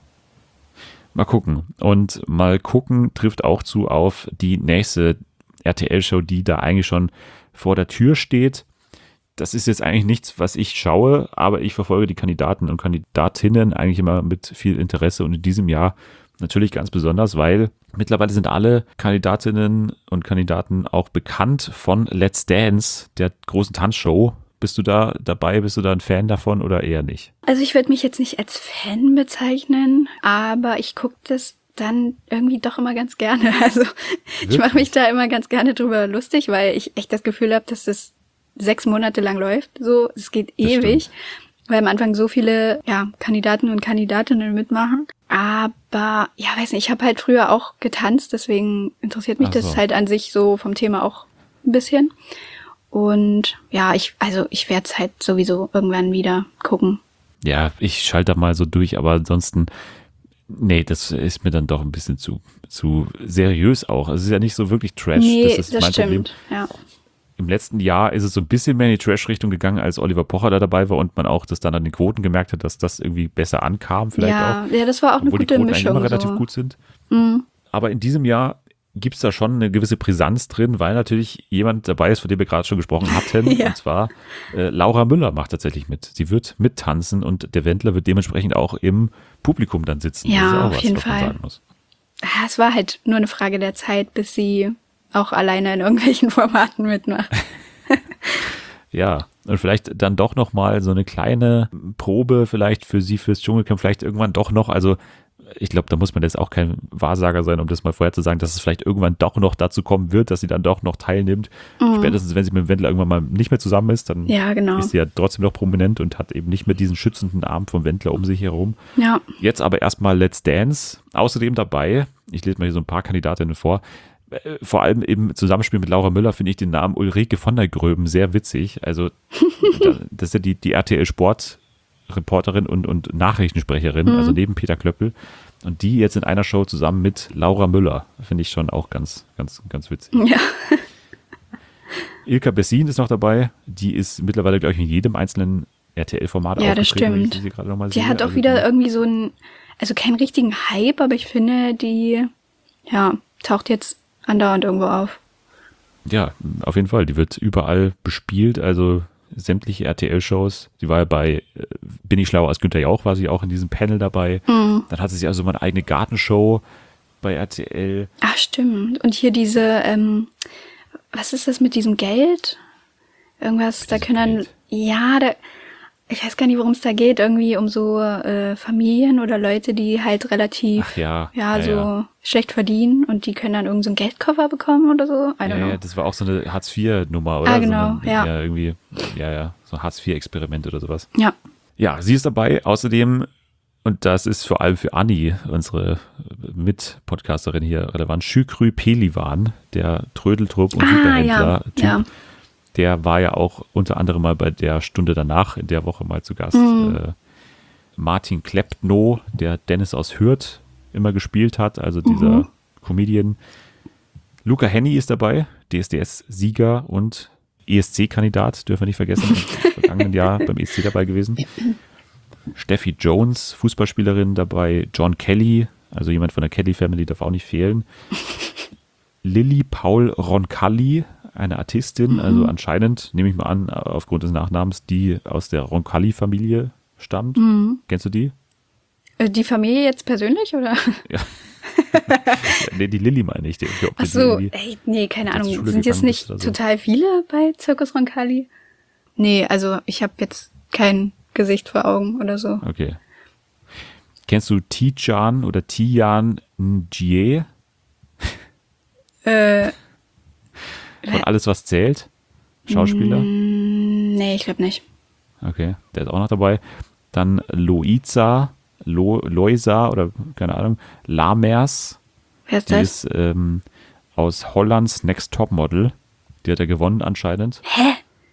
Mal gucken. Und mal gucken trifft auch zu auf die nächste R T L-Show, die da eigentlich schon vor der Tür steht. Das ist jetzt eigentlich nichts, was ich schaue, aber ich verfolge die Kandidaten und Kandidatinnen eigentlich immer mit viel Interesse und in diesem Jahr natürlich ganz besonders, weil mittlerweile sind alle Kandidatinnen und Kandidaten auch bekannt von Let's Dance, der großen Tanzshow. Bist du da dabei? Bist du da ein Fan davon oder eher nicht? Also ich würde mich jetzt nicht als Fan bezeichnen, aber ich gucke das dann irgendwie doch immer ganz gerne. Also ich mache mich da immer ganz gerne drüber lustig, weil ich echt das Gefühl habe, dass das sechs Monate lang läuft. So, es geht Das ewig, stimmt. weil am Anfang so viele ja, Kandidaten und Kandidatinnen mitmachen. Aber ja, weiß nicht, ich habe halt früher auch getanzt, deswegen interessiert mich Ach so. das halt an sich so vom Thema auch ein bisschen. Und ja, ich, also ich werde es halt sowieso irgendwann wieder gucken. Ja, ich schalte da mal so durch, aber ansonsten, nee, das ist mir dann doch ein bisschen zu, zu seriös auch. Es ist ja nicht so wirklich Trash, Nee, das das, ist mein Problem. stimmt. Ja. Im letzten Jahr ist es so ein bisschen mehr in die Trash-Richtung gegangen, als Oliver Pocher da dabei war und man auch das dann an den Quoten gemerkt hat, dass das irgendwie besser ankam vielleicht ja, auch. ja, das war auch eine Obwohl die gute Quoten eigentlich Mischung. immer relativ so. gut sind. Mhm. Aber in diesem Jahr gibt es da schon eine gewisse Brisanz drin, weil natürlich jemand dabei ist, von dem wir gerade schon gesprochen hatten. Ja. Und zwar äh, Laura Müller macht tatsächlich mit. Sie wird mittanzen und der Wendler wird dementsprechend auch im Publikum dann sitzen. Ja, das ist ja auch auf was, jeden was man Fall. sagen muss. Ja, es war halt nur eine Frage der Zeit, bis sie auch alleine in irgendwelchen Formaten mitmacht. Ja, und vielleicht dann doch nochmal so eine kleine Probe vielleicht für sie fürs Dschungelcamp, vielleicht irgendwann doch noch, also ich glaube, da muss man jetzt auch kein Wahrsager sein, um das mal vorher zu sagen, dass es vielleicht irgendwann doch noch dazu kommen wird, dass sie dann doch noch teilnimmt. Spätestens, wenn sie mit dem Wendler irgendwann mal nicht mehr zusammen ist, dann Ja, genau. ist sie ja trotzdem noch prominent und hat eben nicht mehr diesen schützenden Arm vom Wendler um sich herum. Ja, Jetzt aber erstmal Let's Dance. Außerdem dabei, ich lese mal hier so ein paar Kandidatinnen vor, äh, vor allem im Zusammenspiel mit Laura Müller finde ich den Namen Ulrike von der Gröben sehr witzig. Also da- das ist ja die, die R T L Sport Reporterin und, und Nachrichtensprecherin, also neben Peter Klöppel. Und die jetzt in einer Show zusammen mit Laura Müller, finde ich schon auch ganz, ganz, ganz witzig. ja. Ilka Bessin ist noch dabei. Die ist mittlerweile, glaube ich, in jedem einzelnen R T L-Format Ja, das aufgetreten, wenn ich stimmt. sie gerade noch mal Die sehe. hat auch Also wieder die- irgendwie so einen, also keinen richtigen Hype, aber ich finde, die, ja, taucht jetzt andauernd irgendwo auf. Ja, auf jeden Fall. Die wird überall bespielt, also sämtliche R T L-Shows. Sie war ja bei äh, Bin ich schlauer als Günther Jauch, war sie auch in diesem Panel dabei. Mhm. Dann hatte sie also mal eine eigene Gartenshow bei R T L. Ach, stimmt. Und hier diese, ähm, was ist das mit diesem Geld? Irgendwas, da diesem können dann, Geld? ja, da, ich weiß gar nicht, worum es da geht, irgendwie um so äh, Familien oder Leute, die halt relativ, Ach ja, ja, ja, so ja. schlecht verdienen und die können dann irgend so einen Geldkoffer bekommen oder so. I don't Ja, know. ja, das war auch so eine Hartz vier Nummer, oder? Ah, genau, so eine, ja. ja. Irgendwie, ja, ja, so ein Hartz vier Experiment oder sowas. Ja. Ja, sie ist dabei. Außerdem, und das ist vor allem für Anni, unsere Mit-Podcasterin hier relevant, Şükrü Pelivan, der Trödeltrupp und Ah, Superhändler-Typ. ja, ja. Der war ja auch unter anderem mal bei der Stunde danach in der Woche mal zu Gast. Mhm. Äh, Martin Klepno, der Dennis aus Hürth immer gespielt hat, also dieser Mhm. Comedian. Luca Henny ist dabei, D S D S-Sieger und E S C-Kandidat, dürfen wir nicht vergessen, im vergangenen Jahr beim E S C dabei gewesen. Steffi Jones, Fußballspielerin dabei, John Kelly, also jemand von der Kelly Family darf auch nicht fehlen. Lilly Paul Roncalli, eine Artistin, also anscheinend, nehme ich mal an, aufgrund des Nachnamens, die aus der Roncalli-Familie stammt. Mhm. Kennst du die? Äh, Die Familie jetzt persönlich, oder? Ja. Nee, die Lilly meine ich. Die, die, Ach so, die, ey, nee, keine die zur Ahnung. Schule Sind jetzt gegangen nicht ist oder so. total viele bei Circus Roncalli? Nee, also ich habe jetzt kein Gesicht vor Augen oder so. Okay. Kennst du Tijan oder Tijan Njie Äh, von Alles, was zählt? Schauspieler? nee, ich glaube nicht. Okay, der ist auch noch dabei. Dann Loiza, Lo, Loisa oder keine Ahnung, Lamers. Wer ist Die das? ist ähm, aus Hollands Next Topmodel. Die hat er gewonnen anscheinend. Hä?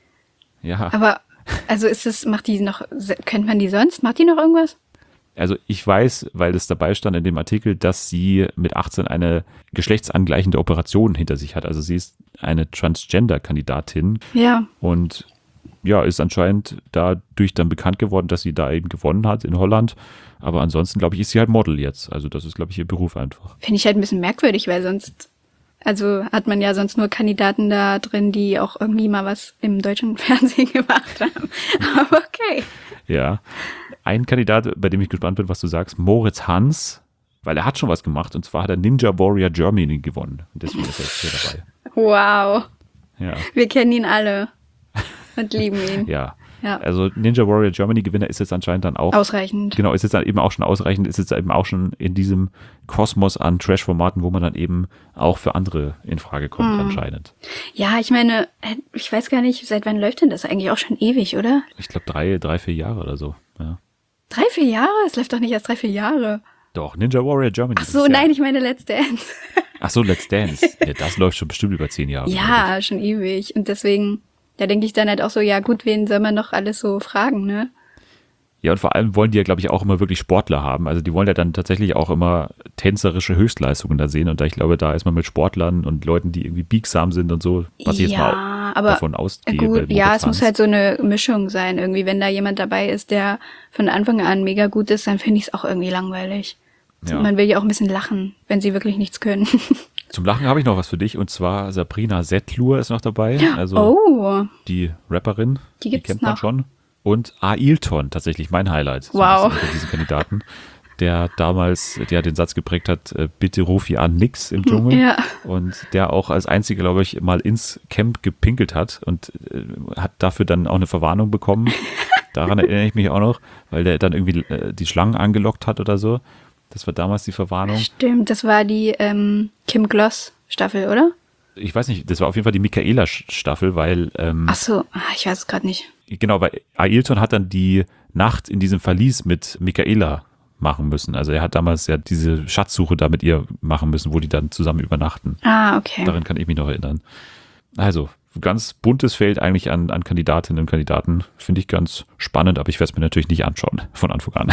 Ja, Aber, also ist es, macht die noch, kennt man die sonst? Macht die noch irgendwas? also ich weiß, weil es dabei stand in dem Artikel, dass sie mit achtzehn eine geschlechtsangleichende Operation hinter sich hat. Also sie ist eine Transgender-Kandidatin Ja. und ja, ist anscheinend dadurch dann bekannt geworden, dass sie da eben gewonnen hat in Holland. Aber ansonsten, glaube ich, ist sie halt Model jetzt. Also das ist, glaube ich, ihr Beruf einfach. Finde ich halt ein bisschen merkwürdig, weil sonst, also hat man ja sonst nur Kandidaten da drin, die auch irgendwie mal was im deutschen Fernsehen gemacht haben. Aber okay. Ja. Ein Kandidat, bei dem ich gespannt bin, was du sagst, Moritz Hans, weil er hat schon was gemacht. Und zwar hat er Ninja Warrior Germany gewonnen. Und deswegen ist er jetzt hier dabei. Wow. Ja. Wir kennen ihn alle und lieben ihn. Ja. Ja. Also Ninja Warrior Germany Gewinner ist jetzt anscheinend dann auch. Ausreichend. Genau, ist jetzt dann eben auch schon ausreichend, ist jetzt eben auch schon in diesem Kosmos an Trash-Formaten, wo man dann eben auch für andere in Frage kommt, anscheinend. Ja, ich meine, ich weiß gar nicht, seit wann läuft denn das eigentlich auch schon ewig, oder? Ich glaube drei, drei, vier Jahre oder so. Ja. Drei, vier Jahre? Es läuft doch nicht erst drei, vier Jahre. Doch, Ninja Warrior Germany. Ach so, das ist ja- nein, ich meine Let's Dance. Ach so, Let's Dance. Ja, das läuft schon bestimmt über zehn Jahre. glaub Ja, schon ewig. Und deswegen, da denke ich dann halt auch so, ja gut, wen soll man noch alles so fragen, ne? Ja, und vor allem wollen die ja, glaube ich, auch immer wirklich Sportler haben. Also die wollen ja dann tatsächlich auch immer tänzerische Höchstleistungen da sehen. Und da ich glaube, da ist man mit Sportlern und Leuten, die irgendwie biegsam sind und so, was ich jetzt Ja, mal aber davon ausgehe. bei gut, ja, Moritz es muss Hans. halt so eine Mischung sein. Irgendwie, wenn da jemand dabei ist, der von Anfang an mega gut ist, dann finde ich es auch irgendwie langweilig. Ja. Man will ja auch ein bisschen lachen, wenn sie wirklich nichts können. Zum Lachen habe ich noch was für dich. Und zwar Sabrina Settlur ist noch dabei. Also Oh, die Rapperin. Die gibt's kennt man noch. schon. Und Ailton, tatsächlich mein Highlight. so Wow. ein bisschen unter diesen Kandidaten. Der damals, der den Satz geprägt hat, äh, bitte ruf hier an nix im Dschungel. ja. Und der auch als einziger, glaube ich, mal ins Camp gepinkelt hat und äh, hat dafür dann auch eine Verwarnung bekommen. Daran erinnere ich mich auch noch, weil der dann irgendwie äh, die Schlangen angelockt hat oder so. Das war damals die Verwarnung. Stimmt, das war die ähm, Kim Gloss Staffel, oder? Ich weiß nicht, das war auf jeden Fall die Michaela-Staffel, weil ähm, Ach so, ah, ich weiß es gerade nicht. genau, weil Ailton hat dann die Nacht in diesem Verlies mit Michaela machen müssen. Also er hat damals ja diese Schatzsuche da mit ihr machen müssen, wo die dann zusammen übernachten. Ah, okay. Daran kann ich mich noch erinnern. Also, ganz buntes Feld eigentlich an, an Kandidatinnen und Kandidaten. Finde ich ganz spannend, aber ich werde es mir natürlich nicht anschauen von Anfang an.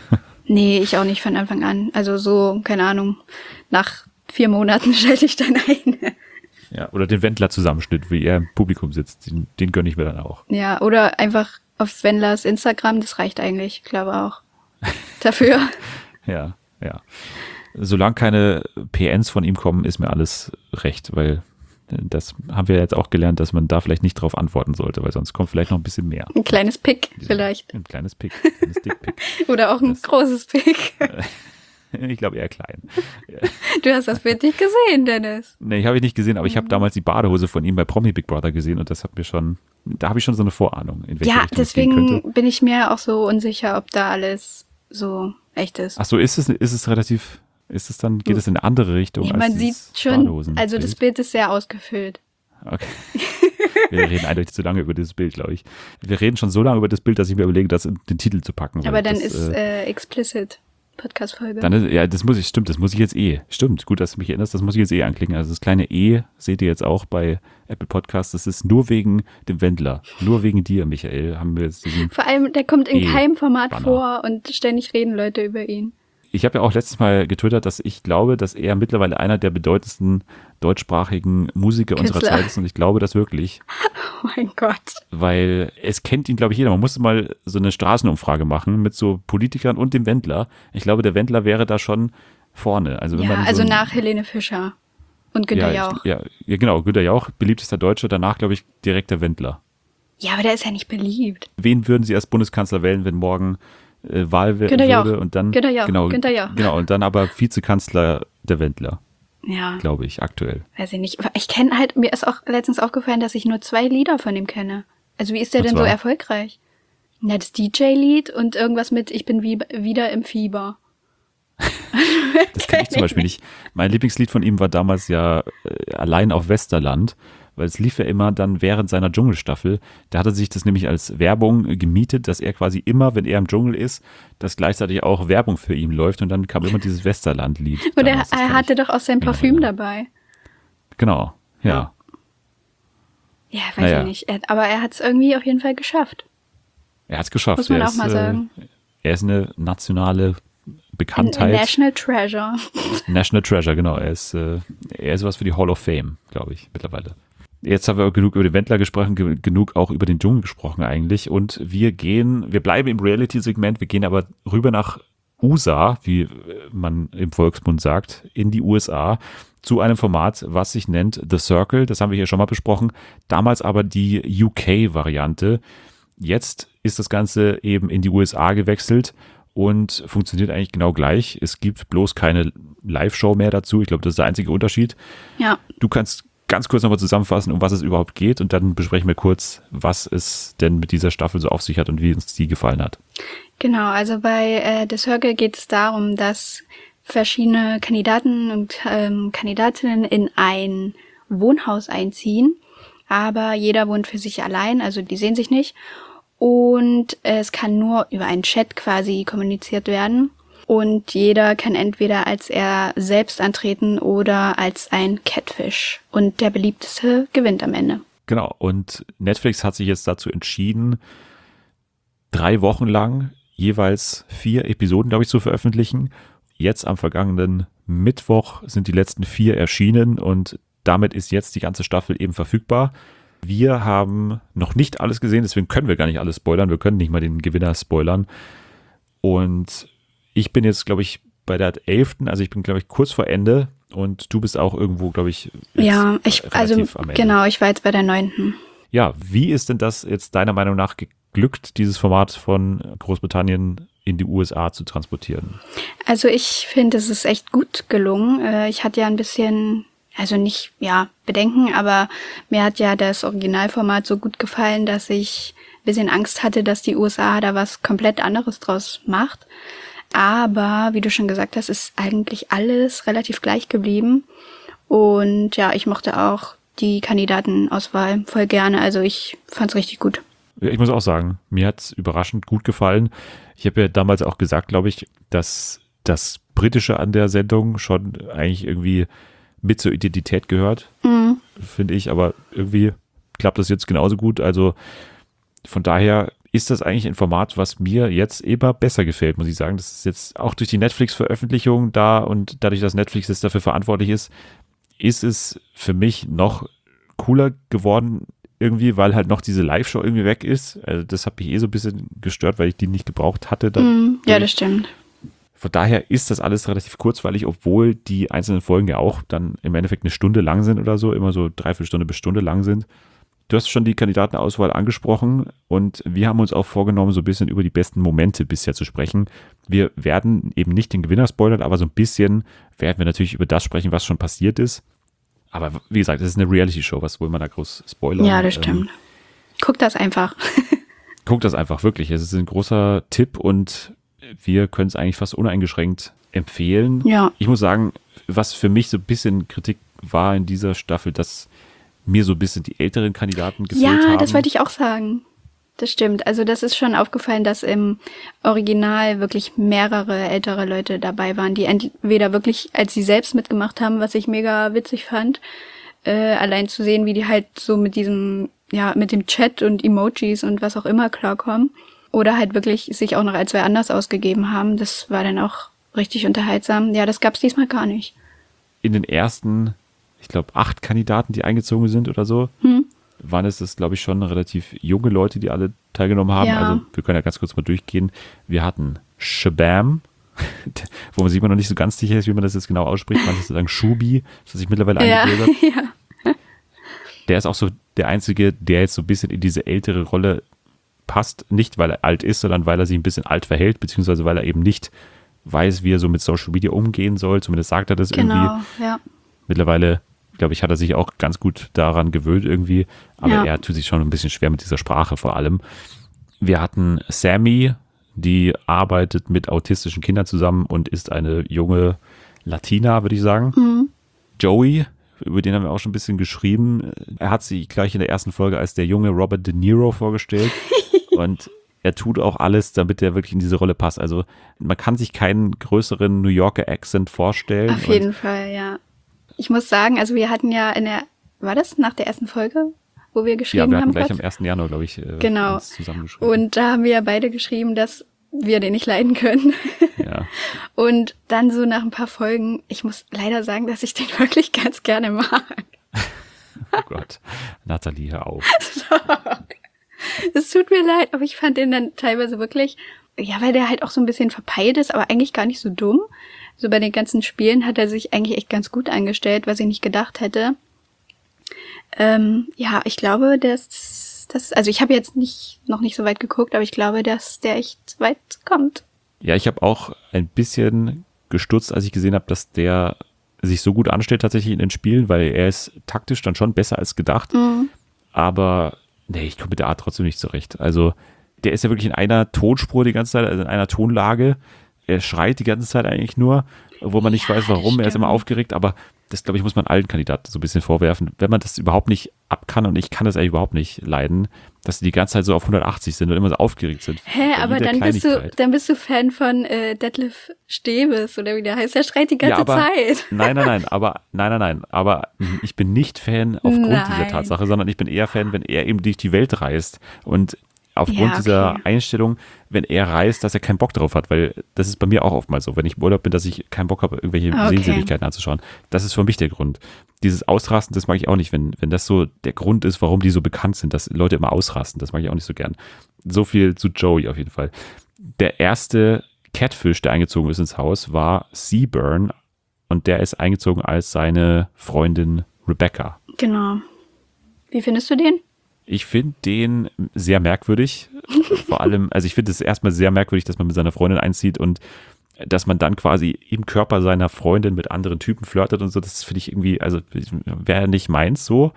Nee, ich auch nicht von Anfang an. Also so, keine Ahnung, nach vier Monaten schalte ich dann ein. Ja, oder den Wendler-Zusammenschnitt, wie er im Publikum sitzt. Den, den gönne ich mir dann auch. Ja, oder einfach auf Wendlers Instagram, das reicht eigentlich, ich glaube auch. Dafür. Ja, ja. Solange keine P Ns von ihm kommen, ist mir alles recht, weil das haben wir jetzt auch gelernt, dass man da vielleicht nicht drauf antworten sollte, weil sonst kommt vielleicht noch ein bisschen mehr. Ein kleines Pick vielleicht. Ein kleines Pick, ein kleines Dickpick. Oder auch ein Das- großes Pick. Ich glaube eher klein. Du hast das Bild nicht gesehen, Dennis. Nee, ich habe ich nicht gesehen, aber ich habe damals die Badehose von ihm bei Promi Big Brother gesehen und das hat mir schon, da habe ich schon so eine Vorahnung, in welche Ja, Richtung es gehen könnte. deswegen bin ich mir auch so unsicher, ob da alles so echt ist. Ach so, ist es, ist es relativ, ist es dann, geht es in eine andere Richtung Nee, als man sieht dieses schon, Badehosenbild? also das Bild ist sehr ausgefüllt. Okay. Wir reden eindeutig zu lange über dieses Bild, glaube ich. Wir reden schon so lange über das Bild, dass ich mir überlege, das in den Titel zu packen. weil Aber dann das, ist äh, äh, explicit Podcast-Folge. Dann ist, ja, das muss ich, stimmt, das muss ich jetzt eh. Stimmt, gut, dass du mich erinnerst, das muss ich jetzt eh anklicken. Also das kleine E seht ihr jetzt auch bei Apple Podcasts. Das ist nur wegen dem Wendler. Nur wegen dir, Michael, haben wir jetzt diesen. Vor allem, der kommt in Eh, keinem Format Banner. vor und ständig reden Leute über ihn. Ich habe ja auch letztes Mal getwittert, dass ich glaube, dass er mittlerweile einer der bedeutendsten deutschsprachigen Musiker unserer Künstler. Zeit ist. Und ich glaube das wirklich, Oh mein Gott. weil es kennt ihn, glaube ich, jeder. Man musste mal so eine Straßenumfrage machen mit so Politikern und dem Wendler. Ich glaube, der Wendler wäre da schon vorne. Also, wenn Ja, man so also ein- nach Helene Fischer und Günter ja, Jauch. ich, ja, ja, genau, Günter Jauch, beliebtester Deutscher, danach, glaube ich, direkt der Wendler. Ja, aber der ist ja nicht beliebt. Wen würden Sie als Bundeskanzler wählen, wenn morgen äh, Wahl wär- Günter Jauch. würde und dann Günter Jauch. genau, Günter Jauch. genau und dann aber Vizekanzler der Wendler, Ja, glaube ich, aktuell. weiß ich nicht. Ich kenne halt, mir ist auch letztens aufgefallen, dass ich nur zwei Lieder von ihm kenne. Also wie ist der Und denn so zwar? erfolgreich? Ja, das D J-Lied und irgendwas mit Ich bin wie, wieder im Fieber. Das kenne ich zum Beispiel nicht. Mein Lieblingslied von ihm war damals ja äh, Allein auf Westerland, weil es lief ja immer dann während seiner Dschungelstaffel. Da hat er sich das nämlich als Werbung äh, gemietet, dass er quasi immer, wenn er im Dschungel ist, dass gleichzeitig auch Werbung für ihn läuft und dann kam immer dieses Westerland-Lied. Und er, damals. Das er kann hatte ich doch auch sein mich noch Parfüm erinnern. dabei. Genau, ja. Ja, weiß Naja. ich nicht. Er, aber er hat es irgendwie auf jeden Fall geschafft. Er hat es geschafft. Muss man er auch ist, mal äh, sagen. Er ist eine nationale Ein, Bekanntheit. ein National Treasure. National Treasure, genau. Er ist, äh, er ist was für die Hall of Fame, glaube ich, mittlerweile. Jetzt haben wir genug über den Wendler gesprochen, ge- genug auch über den Dschungel gesprochen eigentlich. Und wir gehen, wir bleiben im Reality-Segment, wir gehen aber rüber nach U S A, wie äh, man im Volksmund sagt, in die U S A, zu einem Format, was sich nennt The Circle. Das haben wir hier schon mal besprochen. Damals aber die U K-Variante. Jetzt ist das Ganze eben in die U S A gewechselt und funktioniert eigentlich genau gleich. Es gibt bloß keine Live-Show mehr dazu. Ich glaube, das ist der einzige Unterschied. Ja. Du kannst ganz kurz nochmal zusammenfassen, um was es überhaupt geht und dann besprechen wir kurz, was es denn mit dieser Staffel so auf sich hat und wie uns die gefallen hat. Genau, also bei äh, The Circle geht es darum, dass verschiedene Kandidaten und ähm, Kandidatinnen in ein Wohnhaus einziehen, aber jeder wohnt für sich allein, also die sehen sich nicht und äh, es kann nur über einen Chat quasi kommuniziert werden und jeder kann entweder als er selbst antreten oder als ein Catfish und der beliebteste gewinnt am Ende. Genau, und Netflix hat sich jetzt dazu entschieden, drei Wochen lang jeweils vier Episoden, glaube ich, zu veröffentlichen. Jetzt am vergangenen Mittwoch sind die letzten vier erschienen und damit ist jetzt die ganze Staffel eben verfügbar. Wir haben noch nicht alles gesehen, deswegen können wir gar nicht alles spoilern. Wir können nicht mal den Gewinner spoilern. Und ich bin jetzt, glaube ich, bei der elften, also ich bin, glaube ich, kurz vor Ende und du bist auch irgendwo, glaube ich, jetzt Ja, ich, also relativ am Ende. genau, ich war jetzt bei der neunten. Ja, wie ist denn das jetzt deiner Meinung nach geglückt, dieses Format von Großbritannien in die U S A zu transportieren? Also ich finde, es ist echt gut gelungen. Äh, Ich hatte ja ein bisschen, also nicht, ja, Bedenken, aber mir hat ja das Originalformat so gut gefallen, dass ich ein bisschen Angst hatte, dass die U S A da was komplett anderes draus macht. Aber, wie du schon gesagt hast, ist eigentlich alles relativ gleich geblieben. Und ja, ich mochte auch die Kandidatenauswahl voll gerne. Also ich fand's richtig gut. Ja, ich muss auch sagen, mir hat es überraschend gut gefallen. Ich habe ja damals auch gesagt, glaube ich, dass das Britische an der Sendung schon eigentlich irgendwie mit zur Identität gehört, Mhm. finde ich. Aber irgendwie klappt das jetzt genauso gut. Also von daher ist das eigentlich ein Format, was mir jetzt immer besser gefällt, muss ich sagen. Das ist jetzt auch durch die Netflix-Veröffentlichung da und dadurch, dass Netflix jetzt dafür verantwortlich ist, ist es für mich noch cooler geworden irgendwie, weil halt noch diese Live-Show irgendwie weg ist. Also das hat mich eh so ein bisschen gestört, weil ich die nicht gebraucht hatte. Dann Mm, ja, das stimmt. Von daher ist das alles relativ kurzweilig, obwohl die einzelnen Folgen ja auch dann im Endeffekt eine Stunde lang sind oder so, immer so dreiviertel Stunde bis Stunde lang sind. Du hast schon die Kandidatenauswahl angesprochen und wir haben uns auch vorgenommen, so ein bisschen über die besten Momente bisher zu sprechen. Wir werden eben nicht den Gewinner spoilern, aber so ein bisschen werden wir natürlich über das sprechen, was schon passiert ist. Aber wie gesagt, es ist eine Reality-Show, was will man da groß spoilern? Ja, das stimmt. Ähm, Guck das einfach. Guck das einfach, wirklich. Es ist ein großer Tipp und wir können es eigentlich fast uneingeschränkt empfehlen. Ja. Ich muss sagen, was für mich so ein bisschen Kritik war in dieser Staffel, dass mir so ein bisschen die älteren Kandidaten gefehlt ja, haben. Ja, das wollte ich auch sagen. Das stimmt. Also das ist schon aufgefallen, dass im Original wirklich mehrere ältere Leute dabei waren, die entweder wirklich, als sie selbst mitgemacht haben, was ich mega witzig fand, äh, allein zu sehen, wie die halt so mit diesem, ja, mit dem Chat und Emojis und was auch immer klarkommen, oder halt wirklich sich auch noch als wer anders ausgegeben haben. Das war dann auch richtig unterhaltsam. Ja, das gab's diesmal gar nicht. In den ersten, ich glaube, acht Kandidaten, die eingezogen sind oder so, hm. waren es das, glaube ich, schon relativ junge Leute, die alle teilgenommen haben. Ja. Also wir können ja ganz kurz mal durchgehen. Wir hatten Shabam, wo man sich immer noch nicht so ganz sicher ist, wie man das jetzt genau ausspricht. Manche sagen Shubi, das hat sich mittlerweile ja. eingebürgert. ja. Der ist auch so der Einzige, der jetzt so ein bisschen in diese ältere Rolle passt. Nicht, weil er alt ist, sondern weil er sich ein bisschen alt verhält, beziehungsweise weil er eben nicht weiß, wie er so mit Social Media umgehen soll. Zumindest sagt er das genau, irgendwie. Ja. Mittlerweile, glaube ich, hat er sich auch ganz gut daran gewöhnt irgendwie. Aber ja. er tut sich schon ein bisschen schwer mit dieser Sprache vor allem. Wir hatten Sammy, die arbeitet mit autistischen Kindern zusammen und ist eine junge Latina, würde ich sagen. Mhm. Joey, über den haben wir auch schon ein bisschen geschrieben. Er hat sich gleich in der ersten Folge als der junge Robert De Niro vorgestellt. Und er tut auch alles, damit er wirklich in diese Rolle passt. Also man kann sich keinen größeren New Yorker Accent vorstellen. Auf jeden Fall, ja. Ich muss sagen, also wir hatten ja in der, war das nach der ersten Folge, wo wir geschrieben haben? Ja, wir hatten haben gleich grad? am ersten Januar, glaube ich, äh, genau. uns zusammengeschrieben. Und da haben wir ja beide geschrieben, dass wir den nicht leiden können. Ja. Und dann so nach ein paar Folgen, ich muss leider sagen, dass ich den wirklich ganz gerne mag. Oh Gott, Nathalie, hör auf. Es tut mir leid, aber ich fand den dann teilweise wirklich, ja, weil der halt auch so ein bisschen verpeilt ist, aber eigentlich gar nicht so dumm. So bei den ganzen Spielen hat er sich eigentlich echt ganz gut angestellt, was ich nicht gedacht hätte. Ähm, ja, ich glaube, dass das, also ich habe jetzt nicht noch nicht so weit geguckt, aber ich glaube, dass der echt weit kommt. Ja, ich habe auch ein bisschen gestutzt, als ich gesehen habe, dass der sich so gut anstellt tatsächlich in den Spielen, weil er ist taktisch dann schon besser als gedacht. Mhm. Aber nee, ich komme mit der Art trotzdem nicht zurecht. Also der ist ja wirklich in einer Tonspur die ganze Zeit, also in einer Tonlage. Er schreit die ganze Zeit eigentlich nur, wo man nicht ja, weiß, warum. stimmt. Er ist immer aufgeregt, aber das, glaube ich, muss man allen Kandidaten so ein bisschen vorwerfen. Wenn man das überhaupt nicht ab kann, und ich kann das eigentlich überhaupt nicht leiden, dass sie die ganze Zeit so auf hundertachtzig sind und immer so aufgeregt sind. Hä, aber dann bist du dann bist du Fan von äh, Detlef Stebes oder wie der heißt. Der schreit die ganze ja, aber, Zeit. Nein, nein, nein, aber nein, nein, nein. Aber ich bin nicht Fan aufgrund Nein. dieser Tatsache, sondern ich bin eher Fan, wenn er eben durch die Welt reist. Und aufgrund Ja, okay. dieser Einstellung, wenn er reist, dass er keinen Bock drauf hat, weil das ist bei mir auch oftmals so, wenn ich im Urlaub bin, dass ich keinen Bock habe, irgendwelche Okay. Sehenswürdigkeiten anzuschauen. Das ist für mich der Grund. Dieses Ausrasten, das mag ich auch nicht, wenn, wenn das so der Grund ist, warum die so bekannt sind, dass Leute immer ausrasten, das mag ich auch nicht so gern. So viel zu Joey auf jeden Fall. Der erste Catfish, der eingezogen ist ins Haus, war Seaburn und der ist eingezogen als seine Freundin Rebecca. Genau. Wie findest du den? Ich finde den sehr merkwürdig. Vor allem, also ich finde es erstmal sehr merkwürdig, dass man mit seiner Freundin einzieht und dass man dann quasi im Körper seiner Freundin mit anderen Typen flirtet und so. Das finde ich irgendwie, also wäre nicht meins so.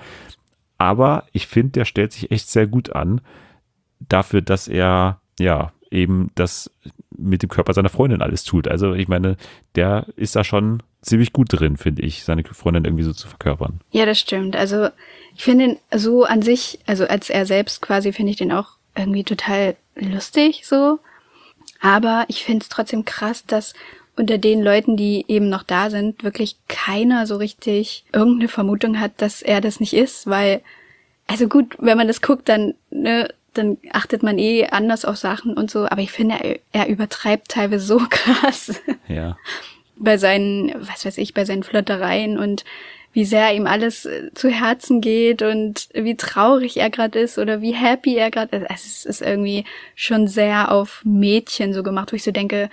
Aber ich finde, der stellt sich echt sehr gut an dafür, dass er, ja, eben das mit dem Körper seiner Freundin alles tut. Also ich meine, der ist da schon ziemlich gut drin, finde ich, seine Freundin irgendwie so zu verkörpern. Ja, das stimmt. Also ich finde ihn so an sich, also als er selbst quasi, finde ich den auch irgendwie total lustig so. Aber ich finde es trotzdem krass, dass unter den Leuten, die eben noch da sind, wirklich keiner so richtig irgendeine Vermutung hat, dass er das nicht ist. Weil, also gut, wenn man das guckt, dann, ne, dann achtet man eh anders auf Sachen und so. Aber ich finde, er, er übertreibt teilweise so krass. Ja. Bei seinen, was weiß ich, bei seinen Flirtereien und wie sehr ihm alles äh, zu Herzen geht und wie traurig er gerade ist oder wie happy er gerade ist. Also es ist irgendwie schon sehr auf Mädchen so gemacht, wo ich so denke,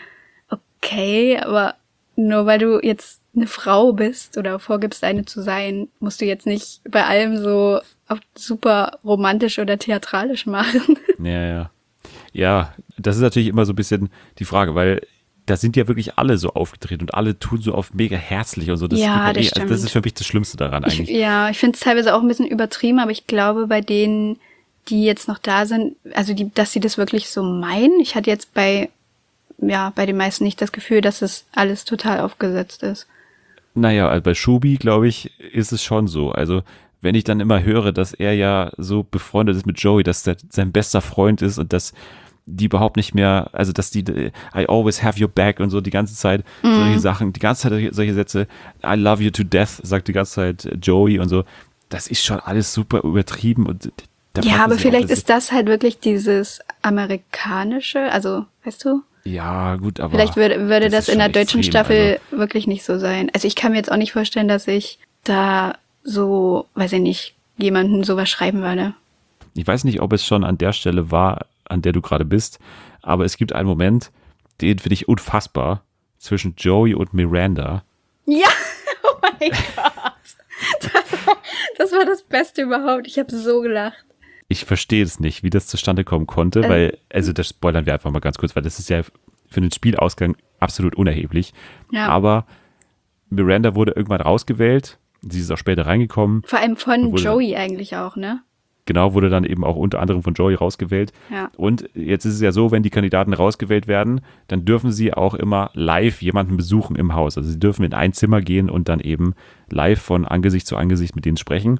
okay, aber nur weil du jetzt eine Frau bist oder vorgibst, eine zu sein, musst du jetzt nicht bei allem so auf super romantisch oder theatralisch machen. Ja, ja. Ja, das ist natürlich immer so ein bisschen die Frage, weil da sind ja wirklich alle so aufgedreht und alle tun so auf mega herzlich und so. Das, Ja, geht mir das eh, also das stimmt. ist für mich das Schlimmste daran Ich, eigentlich. ja, ich finde es teilweise auch ein bisschen übertrieben, aber ich glaube, bei denen, die jetzt noch da sind, also die, dass sie das wirklich so meinen. Ich hatte jetzt bei, ja, bei den meisten nicht das Gefühl, dass es alles total aufgesetzt ist. Naja, also bei Shubi, glaube ich, ist es schon so. Also wenn ich dann immer höre, dass er ja so befreundet ist mit Joey, dass der sein bester Freund ist und dass die überhaupt nicht mehr, also dass die I always have your back und so die ganze Zeit solche Sachen, die ganze Zeit solche Sätze, I love you to death, sagt die ganze Zeit Joey und so. Das ist schon alles super übertrieben und da Ja, fragt man aber sich auch, vielleicht das ist das halt wirklich dieses amerikanische, also, weißt du? ja gut, aber Vielleicht würde, würde das, ist in der schon deutschen extrem, Staffel wirklich nicht so sein. Also ich kann mir jetzt auch nicht vorstellen, dass ich da so, weiß ich nicht, jemanden sowas schreiben würde. Ich weiß nicht, ob es schon an der Stelle war, an der du gerade bist, aber es gibt einen Moment, den finde ich unfassbar, zwischen Joey und Miranda. Ja, oh mein Gott. Das war, das war das Beste überhaupt. Ich habe so gelacht. Ich verstehe es nicht, wie das zustande kommen konnte, Ähm. weil, also das spoilern wir einfach mal ganz kurz, weil das ist ja für den Spielausgang absolut unerheblich. Ja. Aber Miranda wurde irgendwann rausgewählt, sie ist auch später reingekommen, Vor allem von Wurde- Joey eigentlich auch, ne? genau, wurde dann eben auch unter anderem von Joey rausgewählt. Ja. Und jetzt ist es ja so, wenn die Kandidaten rausgewählt werden, dann dürfen sie auch immer live jemanden besuchen im Haus. Also sie dürfen in ein Zimmer gehen und dann eben live von Angesicht zu Angesicht mit denen sprechen.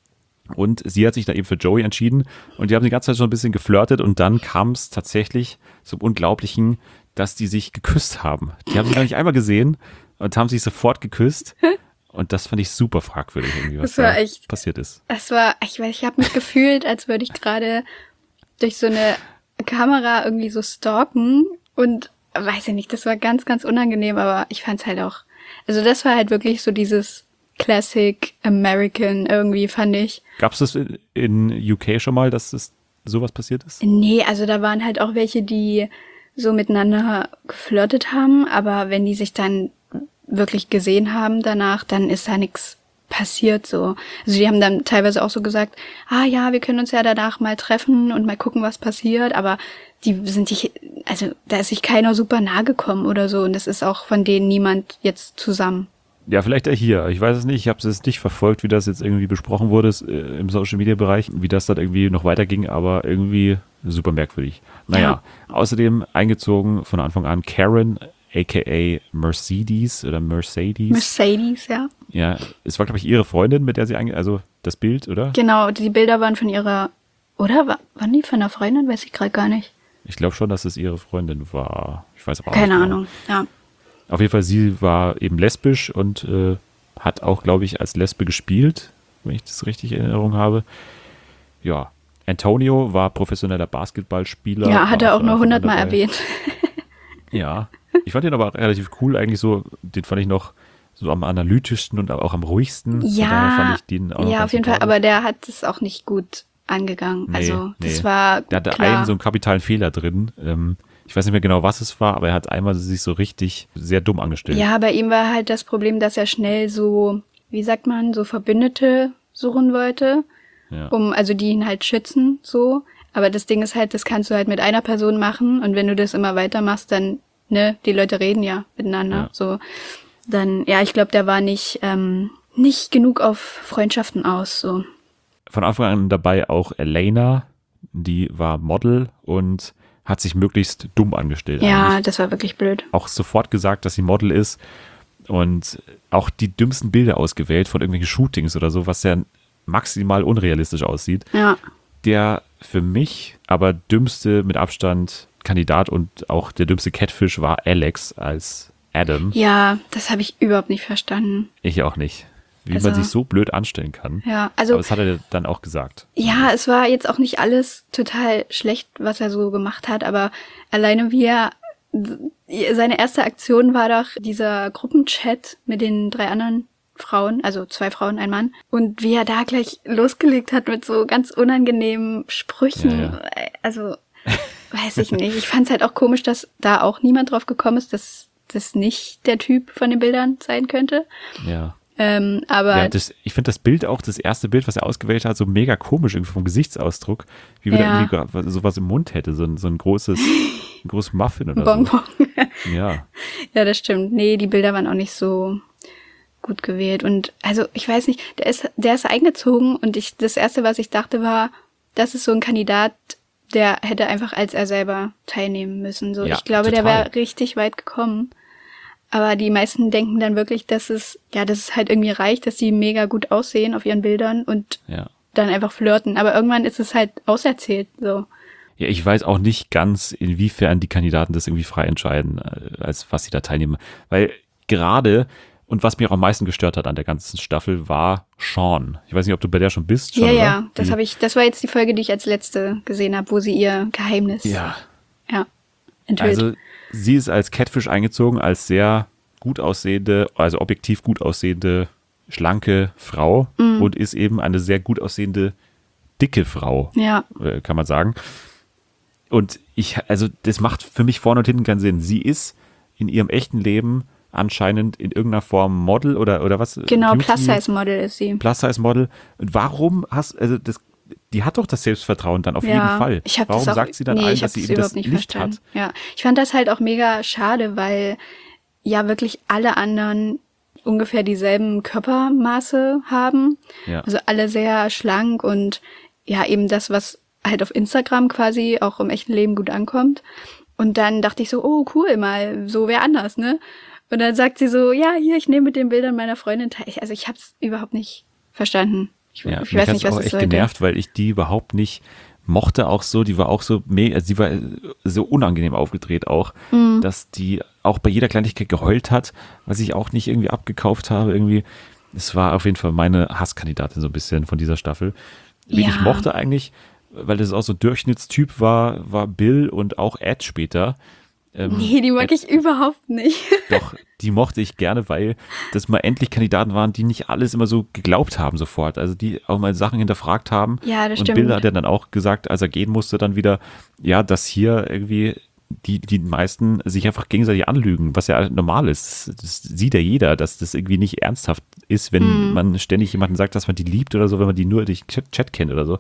Und sie hat sich dann eben für Joey entschieden und die haben die ganze Zeit schon ein bisschen geflirtet und dann kam es tatsächlich zum Unglaublichen, dass die sich geküsst haben. Die haben sich noch nicht einmal gesehen und haben sich sofort geküsst und das fand ich super fragwürdig irgendwie, was Das war da echt- passiert ist. Es war, ich weiß, ich habe mich gefühlt, als würde ich gerade durch so eine Kamera irgendwie so stalken und weiß ich nicht, das war ganz, ganz unangenehm, aber ich fand's halt auch, also das war halt wirklich so dieses Classic American irgendwie, fand ich. Gab es das in, in U K schon mal, dass das sowas passiert ist? Nee, also da waren halt auch welche, die so miteinander geflirtet haben, aber wenn die sich dann wirklich gesehen haben danach, dann ist da nichts passiert so. Also die haben dann teilweise auch so gesagt, ah ja, wir können uns ja danach mal treffen und mal gucken, was passiert, aber die sind sich, also da ist sich keiner super nahe gekommen oder so und es ist auch von denen niemand jetzt zusammen. Ja, vielleicht ja hier. Ich weiß es nicht. Ich habe es nicht verfolgt, wie das jetzt irgendwie besprochen wurde äh, im Social-Media-Bereich, wie das dann irgendwie noch weiterging, aber irgendwie super merkwürdig. Naja, außerdem eingezogen von Anfang an Karen, aka Mercedes oder Mercedes. Mercedes, ja. Ja, es war, glaube ich, ihre Freundin, mit der sie einge... Also das Bild, oder? Genau, die Bilder waren von ihrer, oder? War, waren die von einer Freundin? Weiß ich gerade gar nicht. Ich glaube schon, dass es ihre Freundin war. Ich weiß aber auch Keine nicht genau. Ahnung, ja. Auf jeden Fall, sie war eben lesbisch und äh, hat auch, glaube ich, als Lesbe gespielt, wenn ich das richtig in Erinnerung habe. Ja, Antonio war professioneller Basketballspieler. Ja, hat war er auch von nur Anfang an hundertmal dabei. erwähnt. Ja, ich fand den aber relativ cool, eigentlich so, den fand ich noch so am analytischsten und auch am ruhigsten. Von daher Ja, fand ich den auch noch ja, ganz auf jeden Fall, sympathisch. aber der hat es auch nicht gut angegangen. Nee, also, das nee. war Der hatte klar. einen so einen kapitalen Fehler drin. Ähm, ich weiß nicht mehr genau, was es war, aber er hat einmal sich so richtig sehr dumm angestellt. Ja, bei ihm war halt das Problem, dass er schnell so, wie sagt man, so Verbündete suchen wollte, Ja. um, also die ihn halt schützen, so. Aber das Ding ist halt, das kannst du halt mit einer Person machen und wenn du das immer weitermachst, dann, ne, die Leute reden ja miteinander, Ja. so. Dann, ja, ich glaube, der war nicht, ähm, nicht genug auf Freundschaften aus, so. Von Anfang an dabei auch Elena, die war Model und hat sich möglichst dumm angestellt. Ja, eigentlich. das war wirklich blöd. Auch sofort gesagt, dass sie Model ist und auch die dümmsten Bilder ausgewählt von irgendwelchen Shootings oder so, was ja maximal unrealistisch aussieht. Ja. Der für mich aber dümmste mit Abstand Kandidat und auch der dümmste Catfish war Alex als Adam. Ja, das habe ich überhaupt nicht verstanden. Ich auch nicht. Wie Also- man sich so blöd anstellen kann. Ja, also, Aber das hat er dann auch gesagt. ja, es war jetzt auch nicht alles total schlecht, was er so gemacht hat, aber alleine wie er, seine erste Aktion war doch dieser Gruppenchat mit den drei anderen Frauen, also zwei Frauen, ein Mann. Und wie er da gleich losgelegt hat mit so ganz unangenehmen Sprüchen. Ja, ja. Also, weiß ich nicht. Ich fand es halt auch komisch, dass da auch niemand drauf gekommen ist, dass das nicht der Typ von den Bildern sein könnte. Ja. Ähm, aber ja, das, ich finde das Bild auch, das erste Bild, was er ausgewählt hat, so mega komisch irgendwie vom Gesichtsausdruck. Wie wenn Ja. er irgendwie sowas im Mund hätte, so ein, so ein großes, ein großes Muffin oder Bonbon. so. Ja. Ja, das stimmt. Nee, die Bilder waren auch nicht so gut gewählt. Und also, ich weiß nicht, der ist, der ist eingezogen und ich, das Erste, was ich dachte, war, das ist so ein Kandidat, der hätte einfach als er selber teilnehmen müssen. So, Ja, ich glaube, total. der wäre richtig weit gekommen. Aber die meisten denken dann wirklich, dass es, ja, dass es halt irgendwie reicht, dass die mega gut aussehen auf ihren Bildern und Ja. dann einfach flirten. Aber irgendwann ist es halt auserzählt, so. Ja, ich weiß auch nicht ganz, inwiefern die Kandidaten das irgendwie frei entscheiden, äh, als was sie da teilnehmen. Weil gerade, und was mich auch am meisten gestört hat an der ganzen Staffel, war Sean. Ich weiß nicht, ob du bei der schon bist. Schon, ja, oder? ja, das Die- habe ich, das war jetzt die Folge, die ich als letzte gesehen habe, wo sie ihr Geheimnis, Ja, ja, enthüllt. also sie ist als Catfish eingezogen, als sehr gut aussehende, also objektiv gut aussehende, schlanke Frau Mhm. und ist eben eine sehr gut aussehende, dicke Frau, ja, äh, kann man sagen. Und ich, also das macht für mich vorne und hinten keinen Sinn. Sie ist in ihrem echten Leben anscheinend in irgendeiner Form Model oder, oder was? genau, Beauty- Plus-Size-Model ist sie. Plus-Size-Model. Und warum hast, also das, die hat doch das Selbstvertrauen dann auf Ja, jeden Fall. ich hab Warum das auch, sagt sie dann nee, allen, ich hab dass sie das eben das überhaupt nicht nicht verstanden. hat? Ja, ich fand das halt auch mega schade, weil ja wirklich alle anderen ungefähr dieselben Körpermaße haben. Ja. Also alle sehr schlank und ja, eben das, was halt auf Instagram quasi auch im echten Leben gut ankommt. Und dann dachte ich so, oh cool, mal so wer anders, ne? Und dann sagt sie so, ja, hier, ich nehme mit den Bildern meiner Freundin teil. Ich- Also ich habe es überhaupt nicht verstanden. Ich, Ja, ich mich weiß hat's nicht, was auch es echt sollte. genervt, weil ich die überhaupt nicht mochte, auch so, die war auch so mega, also sie war so unangenehm aufgedreht auch, Mhm. dass die auch bei jeder Kleinigkeit geheult hat, was ich auch nicht irgendwie abgekauft habe, irgendwie. Es war auf jeden Fall meine Hasskandidatin so ein bisschen von dieser Staffel. Wen Ja. ich mochte eigentlich, weil das auch so ein Durchschnittstyp war, war Bill und auch Ed später. Ähm, Nee, die mag Ed, ich überhaupt nicht. Doch, die mochte ich gerne, weil das mal endlich Kandidaten waren, die nicht alles immer so geglaubt haben sofort. Also die auch mal Sachen hinterfragt haben. Ja, das und stimmt. Bill hat ja dann auch gesagt, als er gehen musste, dann wieder, ja, dass hier irgendwie die, die meisten sich einfach gegenseitig anlügen, was ja normal ist. Das, das sieht ja jeder, dass das irgendwie nicht ernsthaft ist, wenn Hm. man ständig jemanden sagt, dass man die liebt oder so, wenn man die nur durch Chat, Chat kennt oder so.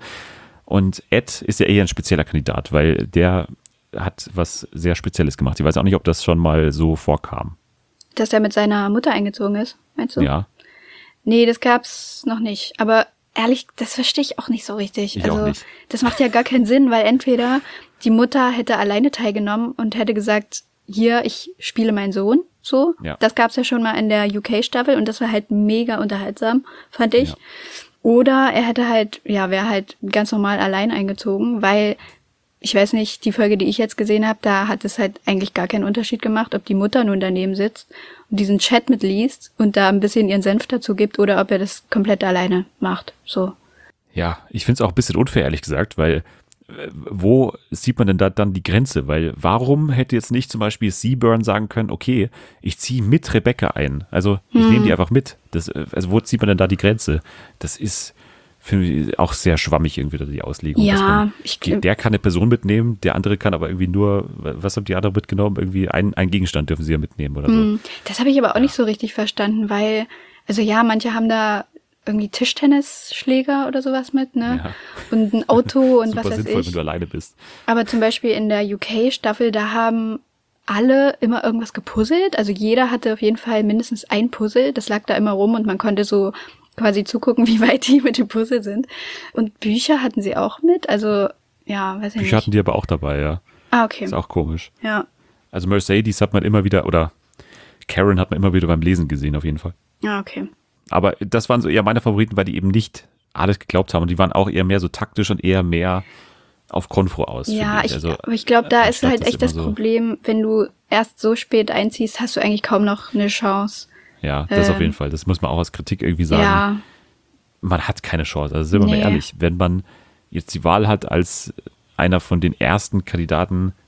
Und Ed ist ja eher ein spezieller Kandidat, weil der hat was sehr Spezielles gemacht. Ich weiß auch nicht, ob das schon mal so vorkam. Dass er mit seiner Mutter eingezogen ist, meinst du? Ja, Nee, das gab's noch nicht. Aber ehrlich, das verstehe ich auch nicht so richtig. Ich also, auch nicht. das macht ja gar keinen Sinn, weil entweder die Mutter hätte alleine teilgenommen und hätte gesagt, hier, ich spiele meinen Sohn, so. Ja. Das gab's ja schon mal in der U K-Staffel und das war halt mega unterhaltsam, fand ich. Ja. Oder er hätte halt, ja, wäre halt ganz normal allein eingezogen, weil ich weiß nicht, die Folge, die ich jetzt gesehen habe, da hat es halt eigentlich gar keinen Unterschied gemacht, ob die Mutter nun daneben sitzt und diesen Chat mitliest und da ein bisschen ihren Senf dazu gibt oder ob er das komplett alleine macht. So. Ja, ich finde es auch ein bisschen unfair, ehrlich gesagt, weil äh, wo sieht man denn da dann die Grenze? Weil warum hätte jetzt nicht zum Beispiel Seaburn sagen können, okay, ich ziehe mit Rebecca ein. Also ich nehme die einfach mit. Das, äh, also wo zieht man denn da die Grenze? Das ist finde ich auch sehr schwammig irgendwie die Auslegung. Ja, dass man, ich- die, der kann eine Person mitnehmen, der andere kann aber irgendwie nur, was haben die anderen mitgenommen? Irgendwie ein, ein Gegenstand dürfen sie ja mitnehmen oder so. Hm, Das habe ich aber auch nicht so richtig verstanden, weil, also ja, manche haben da irgendwie Tischtennisschläger oder sowas mit, ne? Ja. Und ein Auto und Super was weiß sinnvoll, ich. wenn du alleine bist. Aber zum Beispiel in der U K-Staffel, da haben alle immer irgendwas gepuzzelt. Also jeder hatte auf jeden Fall mindestens ein Puzzle. Das lag da immer rum und man konnte so quasi zugucken, wie weit die mit dem Puzzle sind. Und Bücher hatten sie auch mit. Also, ja, weiß ich Bücher hatten nicht. die aber auch dabei, ja. Ah, okay. Ist auch komisch. Ja. Also Mercedes hat man immer wieder, oder Karen hat man immer wieder beim Lesen gesehen, auf jeden Fall. Ah, okay. Aber das waren so eher meine Favoriten, weil die eben nicht alles geglaubt haben. Und die waren auch eher mehr so taktisch und eher mehr auf Konfro aus. Ja, finde ich, Also, aber ich glaube, da ist anstatt halt das echt das immer so- Problem, wenn du erst so spät einziehst, hast du eigentlich kaum noch eine Chance. Ja, das auf ähm, jeden Fall. Das muss man auch als Kritik irgendwie sagen. Ja, Man hat keine Chance. Also sind wir Nee. mal ehrlich, wenn man jetzt die Wahl hat, als einer von den ersten Kandidaten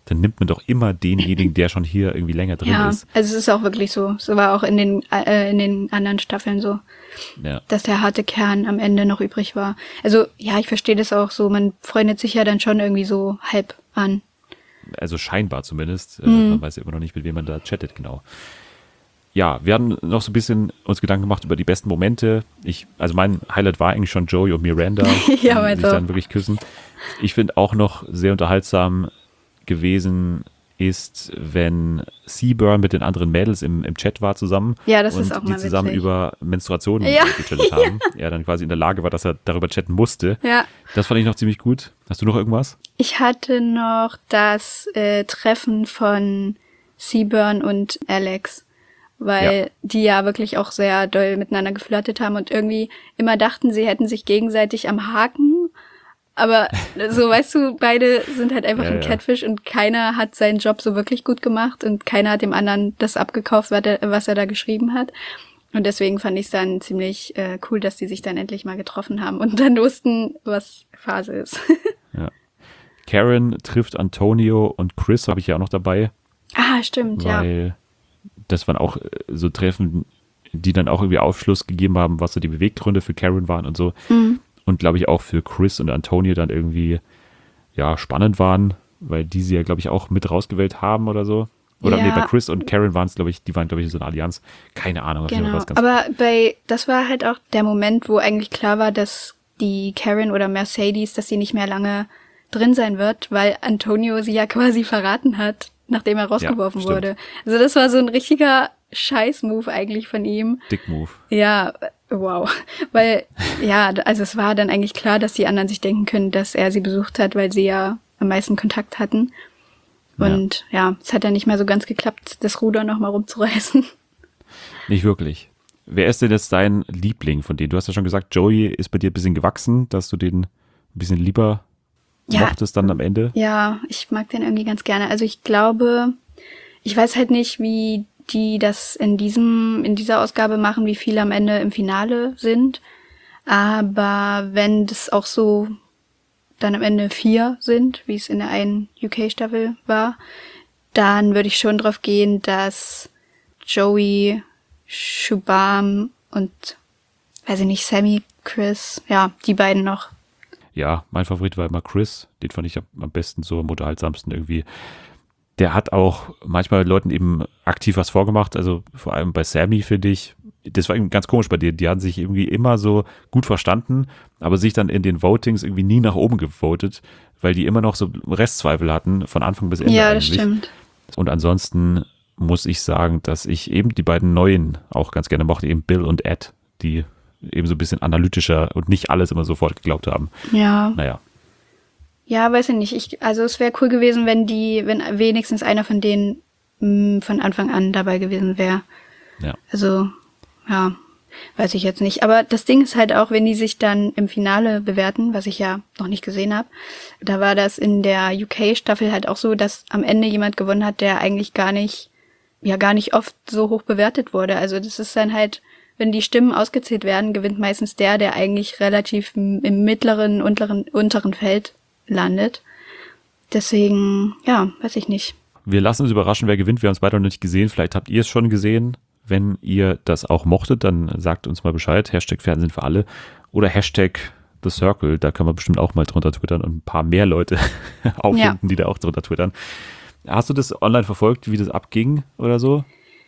dann nimmt man doch immer denjenigen, der schon hier irgendwie länger drin Ja, ist. also es ist auch wirklich so. So war auch in den äh, in den anderen Staffeln so, Ja. dass der harte Kern am Ende noch übrig war. Also ja, ich verstehe das auch so. Man freundet sich ja dann schon irgendwie so halb an. Also scheinbar zumindest. Äh, Mhm. Man weiß ja immer noch nicht, mit wem man da chattet, genau. Ja, wir hatten noch so ein bisschen uns Gedanken gemacht über die besten Momente. Ich, also mein Highlight war eigentlich schon Joey und Miranda, Ja, die meins sich auch. dann wirklich küssen. Ich finde auch noch sehr unterhaltsam gewesen ist, wenn Seaburn mit den anderen Mädels im, im Chat war zusammen. Ja, das und ist auch die mal zusammen witzig. über Menstruationen Ja. gechattet haben. Er dann quasi in der Lage war, dass er darüber chatten musste. Ja. Das fand ich noch ziemlich gut. Hast du noch irgendwas? Ich hatte noch das äh, Treffen von Seaburn und Alex, weil Ja. die ja wirklich auch sehr doll miteinander geflirtet haben und irgendwie immer dachten, sie hätten sich gegenseitig am Haken. Aber so, weißt du, beide sind halt einfach Ja, ein ja. Catfish und keiner hat seinen Job so wirklich gut gemacht und keiner hat dem anderen das abgekauft, was er, was er da geschrieben hat. Und deswegen fand ich es dann ziemlich äh, cool, dass die sich dann endlich mal getroffen haben und dann wussten, was Phase ist. Ja. Karen trifft Antonio und Chris, habe ich ja auch noch dabei. Ah, stimmt, ja. Weil das waren auch äh, so Treffen, die dann auch irgendwie Aufschluss gegeben haben, was so die Beweggründe für Karen waren und so. Mhm. Und glaube ich auch für Chris und Antonio dann irgendwie ja spannend waren, weil die sie ja glaube ich auch mit rausgewählt haben oder so. Oder Ja. nee, bei Chris und Karen waren es glaube ich, die waren glaube ich in so einer Allianz. Keine Ahnung. auf jeden Fall Genau, was ganz aber bei, das war halt auch der Moment, wo eigentlich klar war, dass die Karen oder Mercedes, dass sie nicht mehr lange drin sein wird, weil Antonio sie ja quasi verraten hat, nachdem er rausgeworfen stimmt. wurde. Also das war so ein richtiger Scheiß-Move eigentlich von ihm. Dick Move. Ja, wow. Weil, ja, also es war dann eigentlich klar, dass die anderen sich denken können, dass er sie besucht hat, weil sie ja am meisten Kontakt hatten. Und ja, es hat dann nicht mehr so ganz geklappt, das Ruder nochmal rumzureißen. Nicht wirklich. Wer ist denn jetzt dein Liebling von denen? Du hast ja schon gesagt, Joey ist bei dir ein bisschen gewachsen, dass du den ein bisschen lieber Ja. mochtest dann am Ende. Ja, ich mag den irgendwie ganz gerne. Also ich glaube, ich weiß halt nicht, wie die das in diesem, in dieser Ausgabe machen, wie viele am Ende im Finale sind. Aber wenn das auch so dann am Ende vier sind, wie es in der einen U K-Staffel war, dann würde ich schon drauf gehen, dass Joey, Shubham und, weiß ich nicht, Sammy, Chris, ja, die beiden noch. Ja, mein Favorit war immer Chris. Den fand ich am, am besten, so am unterhaltsamsten irgendwie. Der hat auch manchmal Leuten eben aktiv was vorgemacht. Also vor allem bei Sammy, finde ich, das war irgendwie ganz komisch bei dir. Die haben sich irgendwie immer so gut verstanden, aber sich dann in den Votings irgendwie nie nach oben gewotet, weil die immer noch so Restzweifel hatten, von Anfang bis Ende Ja, das eigentlich. stimmt. Und ansonsten muss ich sagen, dass ich eben die beiden Neuen auch ganz gerne mochte, eben Bill und Ed, die eben so ein bisschen analytischer und nicht alles immer sofort geglaubt haben. Ja. Naja, Ja, weiß ich nicht. Ich, also es wäre cool gewesen, wenn die, wenn wenigstens einer von denen mh, von Anfang an dabei gewesen wäre. ja. Also, ja, weiß ich jetzt nicht. Aber das Ding ist halt auch, wenn die sich dann im Finale bewerten, was ich ja noch nicht gesehen habe, da war das in der U K-Staffel halt auch so, dass am Ende jemand gewonnen hat, der eigentlich gar nicht, ja gar nicht oft so hoch bewertet wurde. Also das ist dann halt, wenn die Stimmen ausgezählt werden, gewinnt meistens der, der eigentlich relativ im im mittleren, unteren, unteren Feld landet. Deswegen, ja, weiß ich nicht. Wir lassen uns überraschen, wer gewinnt. Wir haben es beide noch nicht gesehen. Vielleicht habt ihr es schon gesehen. Wenn ihr das auch mochtet, dann sagt uns mal Bescheid. Hashtag Fernsehen für alle oder Hashtag The Circle. Da können wir bestimmt auch mal drunter twittern und ein paar mehr Leute auffinden, Ja. die da auch drunter twittern. Hast du das online verfolgt, wie das abging oder so?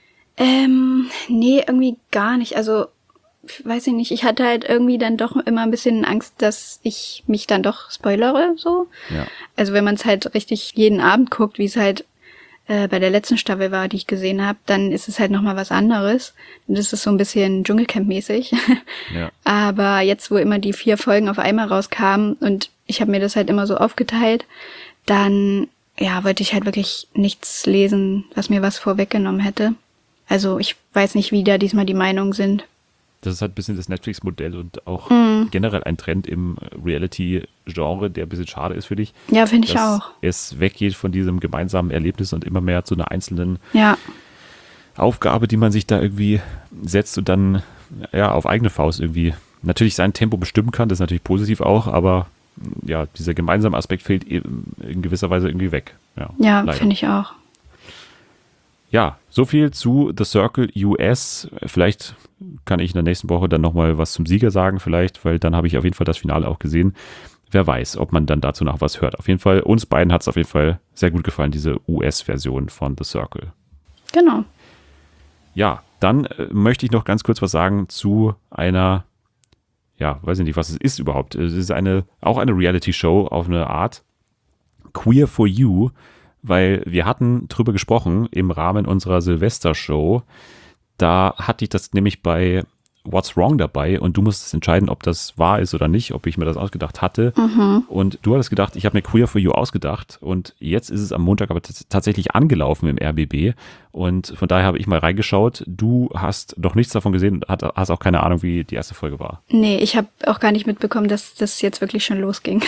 Ähm, nee, irgendwie gar nicht. Also, weiß ich nicht. Ich hatte halt irgendwie dann doch immer ein bisschen Angst, dass ich mich dann doch spoilere, so. Ja. Also, wenn man es halt richtig jeden Abend guckt, wie es halt äh, bei der letzten Staffel war, die ich gesehen habe, dann ist es halt nochmal was anderes. Und das ist so ein bisschen Dschungelcamp-mäßig. Ja. Aber jetzt, wo immer die vier Folgen auf einmal rauskamen und ich habe mir das halt immer so aufgeteilt, dann, ja, wollte ich halt wirklich nichts lesen, was mir was vorweggenommen hätte. Also ich weiß nicht, wie da diesmal die Meinungen sind. Das ist halt ein bisschen das Netflix-Modell und auch Mhm. generell ein Trend im Reality-Genre, der ein bisschen schade ist für dich. Ja, finde ich dass auch. es weggeht von diesem gemeinsamen Erlebnis und immer mehr zu einer einzelnen Ja, Aufgabe, die man sich da irgendwie setzt und dann ja auf eigene Faust irgendwie natürlich sein Tempo bestimmen kann. Das ist natürlich positiv auch, aber ja, dieser gemeinsame Aspekt fehlt eben in gewisser Weise irgendwie weg. Ja, Ja, leider. finde ich auch. Ja, so viel zu The Circle U S. Vielleicht kann ich in der nächsten Woche dann nochmal was zum Sieger sagen, vielleicht, weil dann habe ich auf jeden Fall das Finale auch gesehen. Wer weiß, ob man dann dazu noch was hört. Auf jeden Fall, uns beiden hat es auf jeden Fall sehr gut gefallen, diese U S-Version von The Circle. Genau. Ja, dann äh, möchte ich noch ganz kurz was sagen zu einer, ja, weiß ich nicht, was es ist überhaupt. Es ist eine, auch eine Reality-Show auf eine Art. Queer for You, weil wir hatten drüber gesprochen im Rahmen unserer Silvester-Show. Da hatte ich das nämlich bei What's Wrong dabei und du musstest entscheiden, ob das wahr ist oder nicht, ob ich mir das ausgedacht hatte. Mhm. Und du hattest gedacht, ich habe mir Queer for You ausgedacht und jetzt ist es am Montag aber t- tatsächlich angelaufen im R B B und von daher habe ich mal reingeschaut. Du hast noch nichts davon gesehen und hat, hast auch keine Ahnung, wie die erste Folge war. Nee, ich habe auch gar nicht mitbekommen, dass das jetzt wirklich schon losging.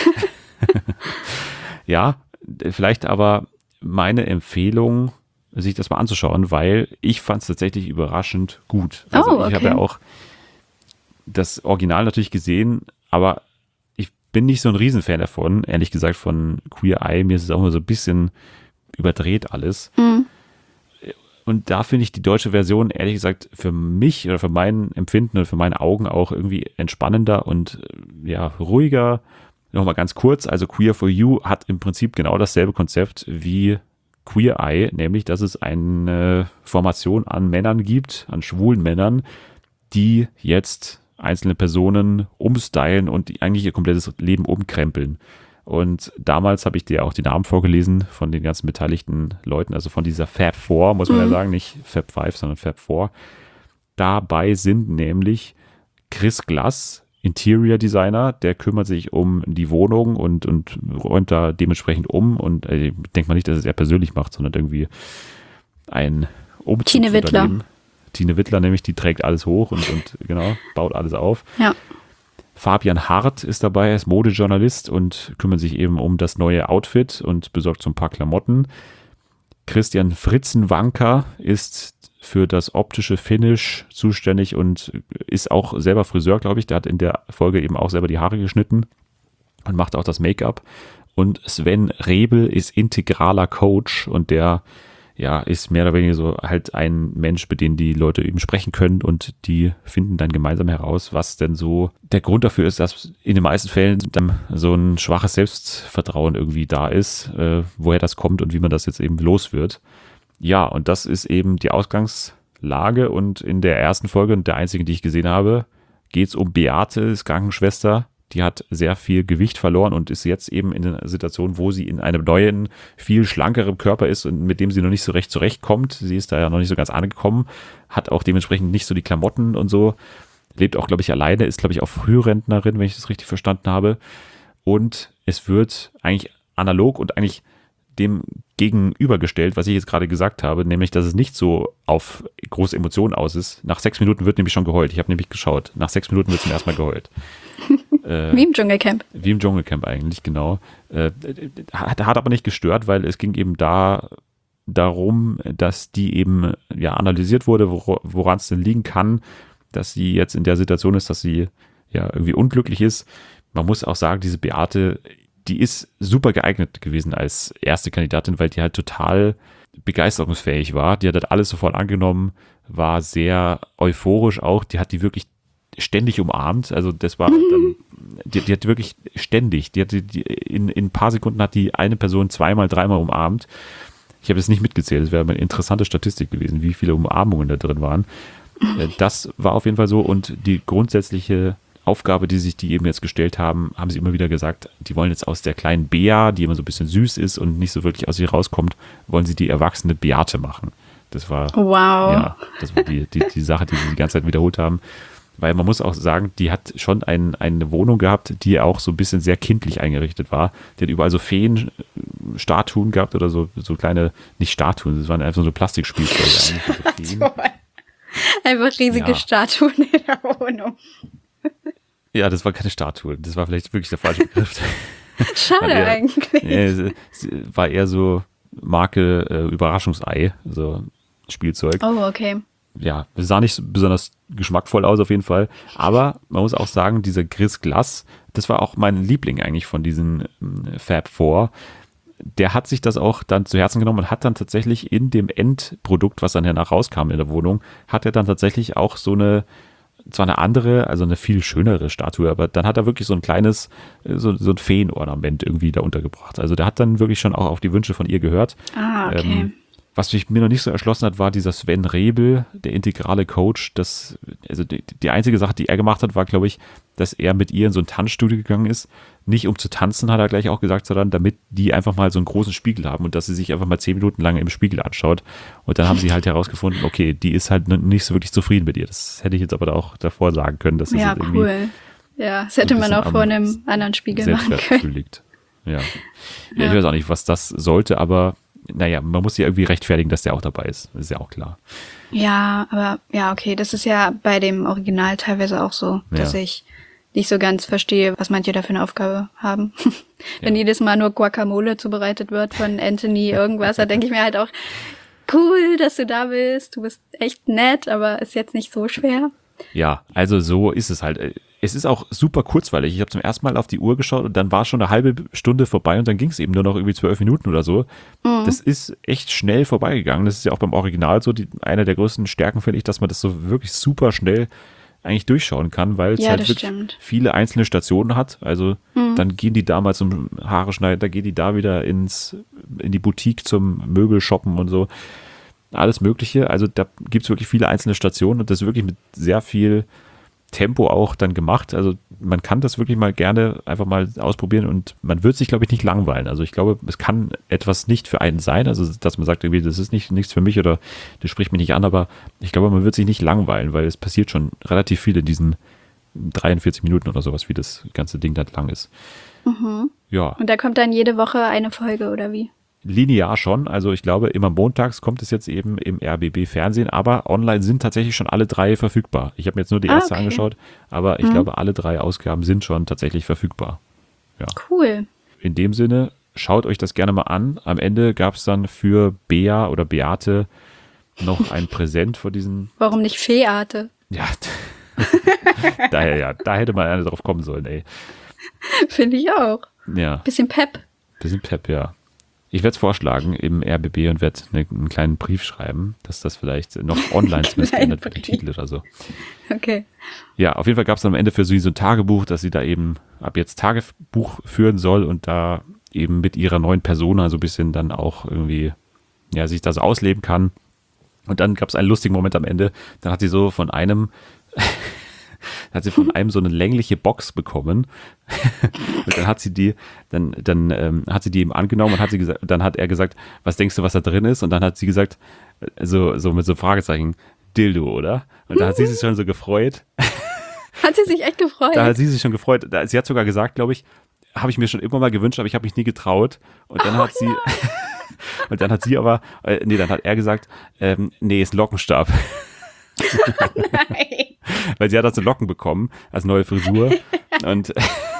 Ja, vielleicht aber meine Empfehlung, sich das mal anzuschauen, weil ich fand es tatsächlich überraschend gut. Also Oh, okay. ich habe ja auch das Original natürlich gesehen, aber ich bin nicht so ein Riesenfan davon, ehrlich gesagt, von Queer Eye. Mir ist es auch immer so ein bisschen überdreht alles. Mhm. Und da finde ich die deutsche Version, ehrlich gesagt, für mich oder für mein Empfinden und für meine Augen auch irgendwie entspannender und ja, ruhiger. Nochmal ganz kurz, also Queer for You hat im Prinzip genau dasselbe Konzept wie Queer Eye, nämlich, dass es eine Formation an Männern gibt, an schwulen Männern, die jetzt einzelne Personen umstylen und die eigentlich ihr komplettes Leben umkrempeln. Und damals habe ich dir auch die Namen vorgelesen von den ganzen beteiligten Leuten, also von dieser Fab Four, muss man Mhm. ja sagen, nicht Fab Five, sondern Fab Four. Dabei sind nämlich Chris Glass, Interior Designer, der kümmert sich um die Wohnung und, und räumt da dementsprechend um und äh, ich denke mal nicht, dass es er persönlich macht, sondern irgendwie ein Tine Wittler. Umzugsunternehmen. Tine Wittler nämlich, die trägt alles hoch und, und genau, baut alles auf. Ja. Fabian Hart ist dabei, er ist Modejournalist und kümmert sich eben um das neue Outfit und besorgt so ein paar Klamotten. Christian Fritzenwanker ist für das optische Finish zuständig und ist auch selber Friseur, glaube ich. Der hat in der Folge eben auch selber die Haare geschnitten und macht auch das Make-up. Und Sven Rebel ist integraler Coach und der ja, ist mehr oder weniger so halt ein Mensch, mit dem die Leute eben sprechen können und die finden dann gemeinsam heraus, was denn so der Grund dafür ist, dass in den meisten Fällen dann so ein schwaches Selbstvertrauen irgendwie da ist, äh, woher das kommt und wie man das jetzt eben los wird. Ja, und das ist eben die Ausgangslage und in der ersten Folge und der einzigen, die ich gesehen habe, geht es um Beate, ist Krankenschwester. Die hat sehr viel Gewicht verloren und ist jetzt eben in einer Situation, wo sie in einem neuen, viel schlankeren Körper ist und mit dem sie noch nicht so recht zurechtkommt. Sie ist da ja noch nicht so ganz angekommen, hat auch dementsprechend nicht so die Klamotten und so, lebt auch, glaube ich, alleine, ist, glaube ich, auch Frührentnerin, wenn ich das richtig verstanden habe. Und es wird eigentlich analog und eigentlich dem gegenübergestellt, was ich jetzt gerade gesagt habe, nämlich, dass es nicht so auf große Emotionen aus ist. Nach sechs Minuten wird nämlich schon geheult. Ich habe nämlich geschaut. Nach sechs Minuten wird zum ersten Mal geheult. Äh, Wie im Dschungelcamp. Wie im Dschungelcamp eigentlich, genau. Äh, hat, hat aber nicht gestört, weil es ging eben da darum, dass die eben ja analysiert wurde, wor- woran es denn liegen kann, dass sie jetzt in der Situation ist, dass sie ja irgendwie unglücklich ist. Man muss auch sagen, diese Beate, die ist super geeignet gewesen als erste Kandidatin, weil die halt total begeisterungsfähig war. Die hat halt alles sofort angenommen, war sehr euphorisch auch. Die hat die wirklich ständig umarmt. Also das war dann, die, die hat wirklich ständig, die hat die, die in, in ein paar Sekunden hat die eine Person zweimal, dreimal umarmt. Ich habe das nicht mitgezählt. Das wäre eine interessante Statistik gewesen, wie viele Umarmungen da drin waren. Das war auf jeden Fall so und die grundsätzliche Aufgabe, die sich die eben jetzt gestellt haben, haben sie immer wieder gesagt, die wollen jetzt aus der kleinen Bea, die immer so ein bisschen süß ist und nicht so wirklich aus ihr rauskommt, wollen sie die erwachsene Beate machen. Das war, Wow. ja, das war die, die, die Sache, die sie die ganze Zeit wiederholt haben. Weil man muss auch sagen, die hat schon ein, eine Wohnung gehabt, die auch so ein bisschen sehr kindlich eingerichtet war. Die hat überall so Feen-Statuen gehabt oder so, so kleine, nicht Statuen, das waren einfach so Plastikspielzeuge eigentlich. So Feen. Einfach riesige Ja. Statuen in der Wohnung. Ja, das war keine Statue, das war vielleicht wirklich der falsche Begriff. Schade War eher- eigentlich. Nee, es- es war eher so Marke äh, Überraschungsei, so Spielzeug. Oh, okay. Ja, es sah nicht so besonders geschmackvoll aus auf jeden Fall, aber man muss auch sagen, dieser Chris Glass, das war auch mein Liebling eigentlich von diesen ähm, Fab Four. der hat sich das auch dann zu Herzen genommen und hat dann tatsächlich in dem Endprodukt, was dann danach rauskam in der Wohnung, hat er dann tatsächlich auch so eine, zwar eine andere, also eine viel schönere Statue, aber dann hat er wirklich so ein kleines, so, so ein Feenornament irgendwie da untergebracht. Also der hat dann wirklich schon auch auf die Wünsche von ihr gehört. Ah, okay. Ähm, was mich mir noch nicht so erschlossen hat, war dieser Sven Rebel, der integrale Coach. Das, also die, die einzige Sache, die er gemacht hat, war, glaube ich, dass er mit ihr in so ein Tanzstudio gegangen ist. Nicht um zu tanzen, hat er gleich auch gesagt, sondern damit die einfach mal so einen großen Spiegel haben und dass sie sich einfach mal zehn Minuten lang im Spiegel anschaut. Und dann haben sie halt herausgefunden, okay, die ist halt nicht so wirklich zufrieden mit ihr. Das hätte ich jetzt aber auch davor sagen können. Dass Ja, halt irgendwie cool. Ja, das hätte so ein man bisschen auch vor am einem anderen Spiegel machen Selbstwertgefühl können. liegt. Ja. Ja, Ja. ich weiß auch nicht, was das sollte, aber naja, man muss ja irgendwie rechtfertigen, dass der auch dabei ist. Das ist ja auch klar. Ja, aber ja, okay, das ist ja bei dem Original teilweise auch so, dass Ja. ich nicht so ganz verstehe, was manche da für eine Aufgabe haben. Wenn Ja. jedes Mal nur Guacamole zubereitet wird von Anthony irgendwas, da denke ich mir halt auch, cool, dass du da bist, du bist echt nett, aber ist jetzt nicht so schwer. Ja, also so ist es halt. Es ist auch super kurzweilig. Ich habe zum ersten Mal auf die Uhr geschaut und dann war schon eine halbe Stunde vorbei und dann ging es eben nur noch irgendwie zwölf Minuten oder so. Mhm. Das ist echt schnell vorbeigegangen. Das ist ja auch beim Original so. Die, eine der größten Stärken finde ich, dass man das so wirklich super schnell eigentlich durchschauen kann, weil es Ja, halt das wirklich stimmt. viele einzelne Stationen hat. Also dann gehen die da mal zum Haare schneiden, da gehen die da wieder ins, in die Boutique zum Möbel shoppen und so. Alles Mögliche. Also da gibt es wirklich viele einzelne Stationen und das ist wirklich mit sehr viel Tempo auch dann gemacht. Also man kann das wirklich mal gerne einfach mal ausprobieren und man wird sich, glaube ich, nicht langweilen. Also ich glaube, es kann etwas nicht für einen sein. Also dass man sagt, irgendwie, das ist nicht nichts für mich oder das spricht mich nicht an, aber ich glaube, man wird sich nicht langweilen, weil es passiert schon relativ viel in diesen dreiundvierzig Minuten oder sowas, wie das ganze Ding dann lang ist. Ja. Und da kommt dann jede Woche eine Folge, oder wie? Linear schon, also ich glaube, immer montags kommt es jetzt eben im R B B-Fernsehen, aber online sind tatsächlich schon alle drei verfügbar. Ich habe mir jetzt nur die Ah, erste okay. angeschaut, aber ich glaube, alle drei Ausgaben sind schon tatsächlich verfügbar. Cool. In dem Sinne, schaut euch das gerne mal an. Am Ende gab es dann für Bea oder Beate noch ein Präsent vor diesen, Warum nicht Feeate? ja, daher ja, da hätte man einer drauf kommen sollen, ey. Finde ich auch. Ja, Bisschen Pep. bisschen Pep, ja. Ich werde es vorschlagen im R B B und werde ne, einen kleinen Brief schreiben, dass das vielleicht noch online zumindest Kleinen geändert wird, den Brief. Titel oder so. Okay. Ja, auf jeden Fall gab es am Ende für sie so ein Tagebuch, dass sie da eben ab jetzt Tagebuch führen soll und da eben mit ihrer neuen Persona so ein bisschen dann auch irgendwie, ja, sich das ausleben kann. Und dann gab es einen lustigen Moment am Ende, dann hat sie so von einem, hat sie von einem so eine längliche Box bekommen und dann hat sie die, dann, dann ähm, hat sie die ihm angenommen und hat sie gesagt, dann hat er gesagt, was denkst du, was da drin ist? Und dann hat sie gesagt, so, so mit so Fragezeichen, Dildo, oder? Und da hat sie sich schon so gefreut. Hat sie sich echt gefreut? Da hat sie sich schon gefreut. Da- Sie hat sogar gesagt, glaube ich, habe ich mir schon immer mal gewünscht, aber ich habe mich nie getraut. Und dann hat sie, und dann hat sie aber, äh, nee, dann hat er gesagt, ähm, nee, ist ein Lockenstab. Nein. Weil sie hat dazu Locken bekommen, als neue Frisur. Und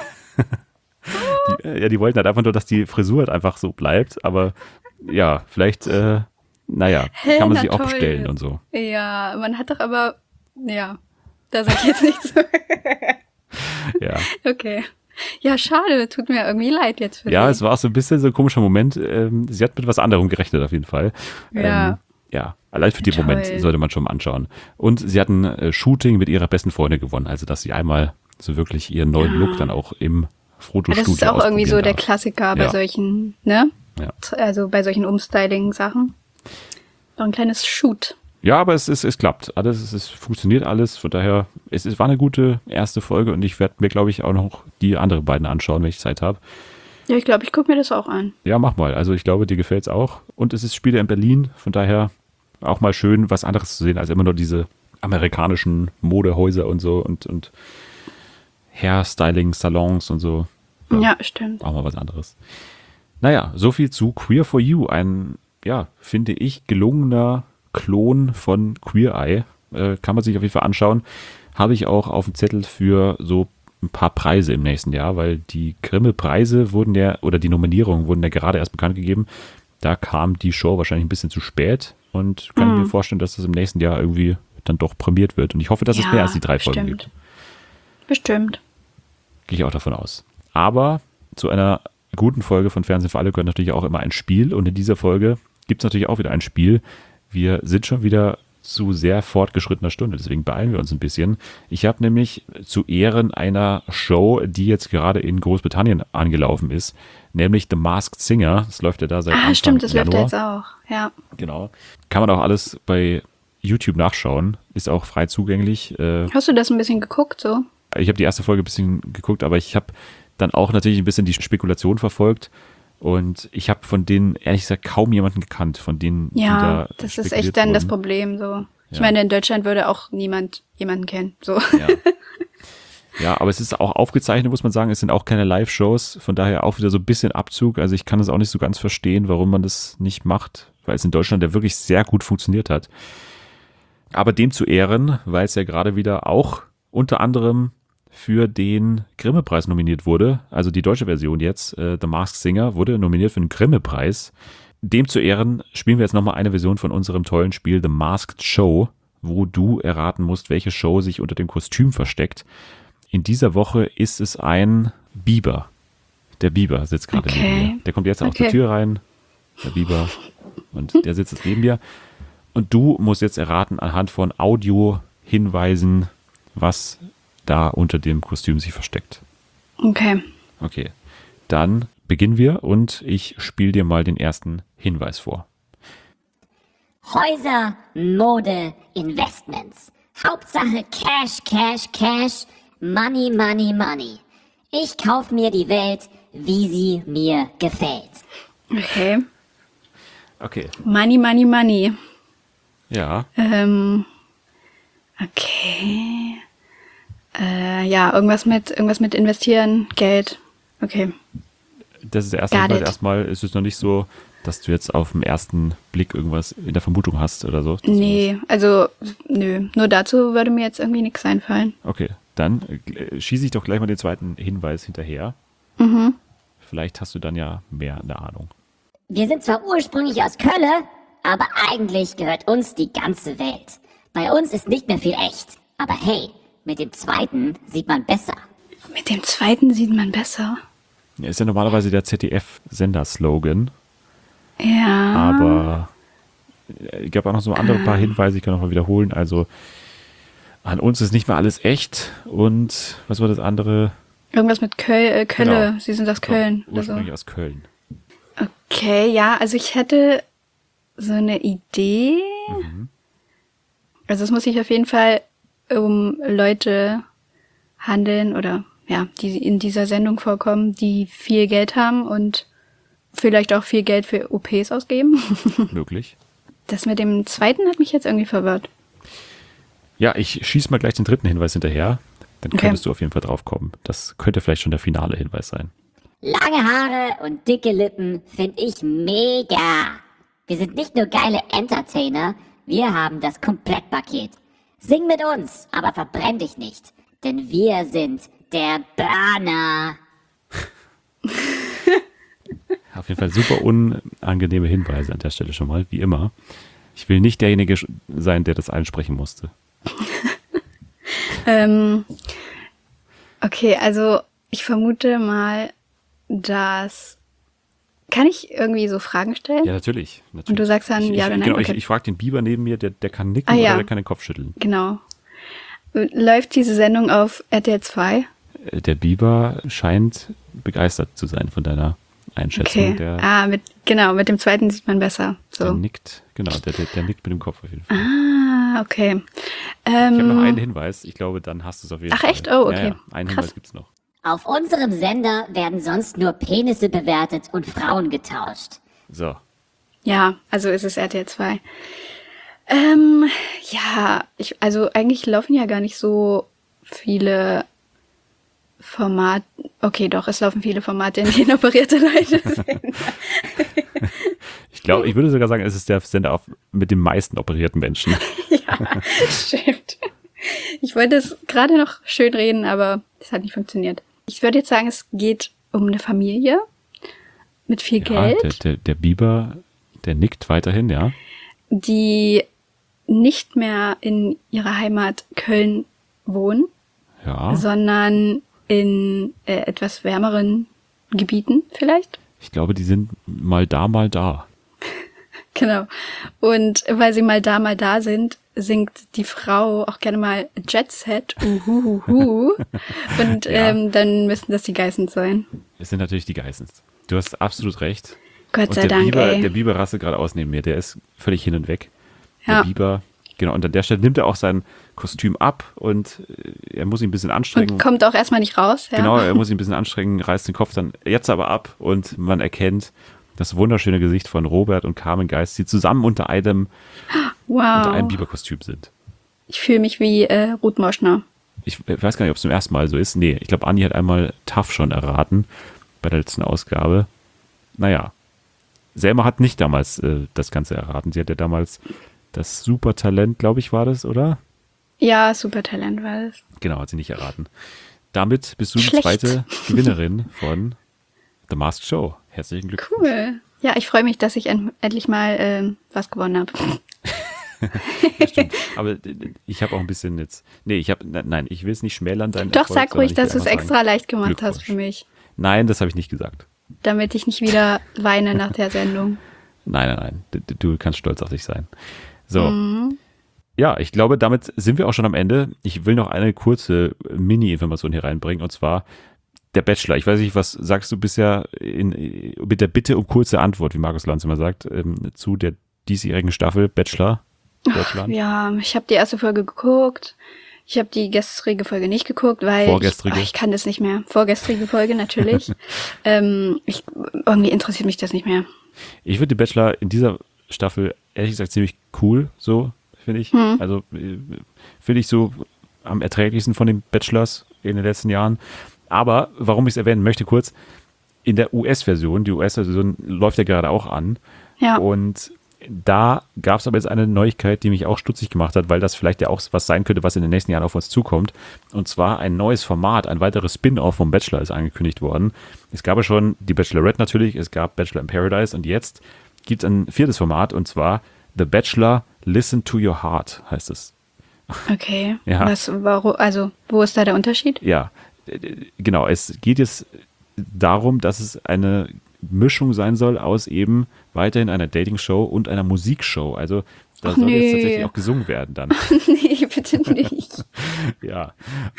die, äh, ja, die wollten halt einfach nur, dass die Frisur halt einfach so bleibt. Aber ja, vielleicht, äh, naja, Hä, kann man na sich auch toll. bestellen und so. Ja, man hat doch aber, ja, da sag ich jetzt nichts. Ja, Okay. Ja, schade, tut mir irgendwie leid jetzt für ja, sie. es war auch so ein bisschen so ein komischer Moment. Ähm, sie hat mit was anderem gerechnet auf jeden Fall. Ja. Ähm, ja, allein für den Toll. Moment sollte man schon mal anschauen. Und sie hatten äh, Shooting mit ihrer besten Freundin gewonnen, also dass sie einmal so wirklich ihren neuen Ja. Look dann auch im Fotostudio Das ist auch irgendwie so ausprobieren der darf. Klassiker bei Ja. solchen, ne? Ja. Also bei solchen Umstyling-Sachen. Noch ein kleines Shoot. Ja, aber es, ist, es klappt. Alles, es, es funktioniert alles. Von daher, es, es war eine gute erste Folge und ich werde mir, glaube ich, auch noch die anderen beiden anschauen, wenn ich Zeit habe. Ja, ich glaube, ich gucke mir das auch an. Ja, mach mal. Also ich glaube, dir gefällt es auch. Und es ist Spiele in Berlin. Von daher auch mal schön, was anderes zu sehen, als immer nur diese amerikanischen Modehäuser und so und, und Hairstyling-Salons und so. Ja, stimmt. Auch mal was anderes. Naja, so viel zu Queer for You. Ein, ja, finde ich, gelungener Klon von Queer Eye. Äh, kann man sich auf jeden Fall anschauen. Habe ich auch auf dem Zettel für so ein paar Preise im nächsten Jahr, weil die Grimme-Preise wurden ja, oder die Nominierungen wurden ja gerade erst bekannt gegeben. Da kam die Show wahrscheinlich ein bisschen zu spät und kann Mhm. mir vorstellen, dass das im nächsten Jahr irgendwie dann doch prämiert wird. Und ich hoffe, dass es Ja, mehr als die drei Folgen bestimmt. gibt. Bestimmt. Gehe ich auch davon aus. Aber zu einer guten Folge von Fernsehen für alle gehört natürlich auch immer ein Spiel. Und in dieser Folge gibt es natürlich auch wieder ein Spiel. Wir sind schon wieder zu sehr fortgeschrittener Stunde, deswegen beeilen wir uns ein bisschen. Ich habe nämlich zu Ehren einer Show, die jetzt gerade in Großbritannien angelaufen ist, nämlich The Masked Singer. Das läuft ja da seit Ah, Anfang stimmt, das läuft ja Januar. jetzt auch. Ja. Genau. Kann man auch alles bei YouTube nachschauen. Ist auch frei zugänglich. Äh, Hast du das ein bisschen geguckt so? Ich habe die erste Folge ein bisschen geguckt, aber ich habe dann auch natürlich ein bisschen die Spekulation verfolgt. Und ich habe von denen, ehrlich gesagt, kaum jemanden gekannt, von denen, die Ja, da das ist spekuliert echt dann das wurden. Problem so. Ich Ja. meine, in Deutschland würde auch niemand jemanden kennen. So. Ja. Ja, aber es ist auch aufgezeichnet, muss man sagen. Es sind auch keine Live-Shows, von daher auch wieder so ein bisschen Abzug. Also ich kann das auch nicht so ganz verstehen, warum man das nicht macht, weil es in Deutschland ja wirklich sehr gut funktioniert hat. Aber dem zu Ehren, weil es ja gerade wieder auch unter anderem für den Grimme-Preis nominiert wurde, also die deutsche Version jetzt, äh, The Masked Singer, wurde nominiert für den Grimme-Preis. Dem zu Ehren spielen wir jetzt nochmal eine Version von unserem tollen Spiel The Masked Show, wo du erraten musst, welche Show sich unter dem Kostüm versteckt. In dieser Woche ist es ein Biber. Der Biber sitzt gerade Okay. neben mir. Der kommt jetzt aus der Okay. Tür rein, der Biber, und der sitzt jetzt neben mir. Und du musst jetzt erraten anhand von Audio-Hinweisen, was da unter dem Kostüm sich versteckt. Okay. Okay, dann beginnen wir und ich spiele dir mal den ersten Hinweis vor. Häuser, Mode, Investments. Hauptsache Cash, Cash, Cash. Money, Money, Money. Ich kauf mir die Welt, wie sie mir gefällt. Okay. Okay, Money, money, money. ja, Ähm, okay. Äh, ja, irgendwas mit, irgendwas mit investieren, Geld. Okay. das ist der erste Got Hinweis. it. Erstmal ist es noch nicht so, dass du jetzt auf den ersten Blick irgendwas in der Vermutung hast oder so. Nee, also, nö. Nur dazu würde mir jetzt irgendwie nichts einfallen. Okay, dann äh, schieße ich doch gleich mal den zweiten Hinweis hinterher. Mhm. Vielleicht hast du dann ja mehr eine Ahnung. Wir sind zwar ursprünglich aus Köln, aber eigentlich gehört uns die ganze Welt. Bei uns ist nicht mehr viel echt. Aber hey, mit dem zweiten sieht man besser. Mit dem zweiten sieht man besser. Ja, ist ja normalerweise der Z D F-Sender-Slogan, Ja. aber äh, ich habe auch noch so andere paar Hinweise, ich kann noch mal wiederholen. Also an uns ist nicht mehr alles echt und was war das andere? Irgendwas mit Köl äh, Kölle. Genau. Sie sind aus Köln. Genau, Oder so. ursprünglich aus Köln. Okay, ja, also ich hätte so eine Idee. Also es muss sich auf jeden Fall um Leute handeln oder ja, die in dieser Sendung vorkommen, die viel Geld haben und vielleicht auch viel Geld für O Ps ausgeben. Möglich. Das mit dem zweiten hat mich jetzt irgendwie verwirrt. Ja, ich schieße mal gleich den dritten Hinweis hinterher. Dann Okay. könntest du auf jeden Fall drauf kommen. Das könnte vielleicht schon der finale Hinweis sein. Lange Haare und dicke Lippen find ich mega. Wir sind nicht nur geile Entertainer, wir haben das Komplettpaket. Sing mit uns, aber verbrenn dich nicht, denn wir sind der Burner. Auf jeden Fall super unangenehme Hinweise an der Stelle schon mal, wie immer. Ich will nicht derjenige sein, der das einsprechen musste. Ähm, okay, also ich vermute mal, dass... Kann ich irgendwie so Fragen stellen? Ja, natürlich. natürlich. Und du sagst dann ich, ja ich, oder nein? Genau, Okay. ich, ich frage den Biber neben mir, der, der kann nicken Ah, ja. oder der kann den Kopf schütteln. Genau. Läuft diese Sendung auf R T L zwei? Äh, Der Biber scheint begeistert zu sein von deiner Einschätzung. Okay. Der, Ah, mit, genau, mit dem zweiten sieht man besser. der So. nickt, genau, der, der, der nickt mit dem Kopf auf jeden Fall. Ah, okay. Ich habe noch Ähm, einen Hinweis. Ich glaube, dann hast du es auf jeden Ach, Fall. echt? Oh, okay. Ja, ja. Einen Krass. Hinweis gibt's noch. Auf unserem Sender werden sonst nur Penisse bewertet und Frauen getauscht. So. ja, also ist es R T L zwei. Ähm, ja, ich, also eigentlich laufen ja gar nicht so viele Formate. Okay, doch, es laufen viele Formate, in denen operierte Leute sind. Ich glaube, ich würde sogar sagen, es ist der Sender auf, mit den meisten operierten Menschen. Ja, stimmt. Ich wollte es gerade noch schön reden, aber es hat nicht funktioniert. Ich würde jetzt sagen, es geht um eine Familie mit viel Ja, Geld, der, der, der Biber, der nickt weiterhin, ja. die nicht mehr in ihrer Heimat Köln wohnen, Ja. sondern in äh, etwas wärmeren Gebieten vielleicht. Ich glaube, die sind mal da, mal da. Genau. Und weil sie mal da, mal da sind, singt die Frau auch gerne mal Jet Set. Uhuhuhu. Und Ja. ähm, dann müssen das die Geissens sein. Es sind natürlich die Geissens. Du hast absolut recht. Gott Und sei der Dank, Biber, ey. der Biber rastet gerade aus neben mir, der ist völlig hin und weg. Ja. Der Biber, genau, und an der Stelle nimmt er auch sein Kostüm ab und äh, er muss ihn ein bisschen anstrengen. Und kommt auch erstmal nicht raus. Ja. Genau, er muss ihn ein bisschen anstrengen, reißt den Kopf dann jetzt aber ab und man erkennt das wunderschöne Gesicht von Robert und Carmen Geist, die zusammen unter einem, unter einem Wow. Biberkostüm sind. Ich fühle mich wie äh, Ruth Moschner. Ich weiß gar nicht, ob es zum ersten Mal so ist. Nee, ich glaube, Andi hat einmal Taff schon erraten bei der letzten Ausgabe. Naja, Selma hat nicht damals äh, das Ganze erraten. Sie hat ja damals das Supertalent, glaube ich, war das, oder? Ja, super Talent war das. Genau, hat sie nicht erraten. Damit bist du die Schlecht. zweite Gewinnerin von The Masked Show. Herzlichen Glückwunsch. Cool. Ja, ich freue mich, dass ich en endlich mal ähm, was gewonnen habe. Ja, stimmt. Aber äh, ich habe auch ein bisschen jetzt. Nee, ich habe. Nein, ich will es nicht schmälern, deinen Doch, Erfolg, sag sondern ruhig, ich will dass du es einfach extra sagen, leicht gemacht hast Glückwunsch. für mich. Nein, das habe ich nicht gesagt. Damit ich nicht wieder weine nach der Sendung. Nein, nein, nein. Du, du kannst stolz auf dich sein. So. Mhm. Ja, ich glaube, damit sind wir auch schon am Ende. Ich will noch eine kurze Mini-Information hier reinbringen, und zwar der Bachelor. Ich weiß nicht, was sagst du bisher in, mit der Bitte um kurze Antwort, wie Markus Lanz immer sagt, ähm, zu der diesjährigen Staffel Bachelor Deutschland? Ja, ich habe die erste Folge geguckt. Ich habe die gestrige Folge nicht geguckt, weil Vorgestrige? Ich, ach, ich kann das nicht mehr. Vorgestrige Folge natürlich. ähm, ich, irgendwie interessiert mich das nicht mehr. Ich finde die Bachelor in dieser Staffel ehrlich gesagt ziemlich cool, so finde ich. Hm. Also äh, finde ich so am erträglichsten von den Bachelors in den letzten Jahren. Aber warum ich es erwähnen möchte kurz, in der U S-Version, die U S-Version läuft ja gerade auch an. Ja. Und da gab es aber jetzt eine Neuigkeit, die mich auch stutzig gemacht hat, weil das vielleicht ja auch was sein könnte, was in den nächsten Jahren auf uns zukommt. Und zwar ein neues Format, ein weiteres Spin-off vom Bachelor ist angekündigt worden. Es gab ja schon die Bachelorette natürlich, es gab Bachelor in Paradise und jetzt gibt es ein viertes Format, und zwar The Bachelor Listen to Your Heart heißt es. Okay. Ja. Was, warum, also, wo ist da der Unterschied? Ja, äh, genau. Es geht jetzt darum, dass es eine Mischung sein soll aus eben weiterhin einer Dating-Show und einer Musikshow. Also da Ach, soll jetzt nee. tatsächlich auch gesungen werden dann. Nee, bitte nicht. Ja.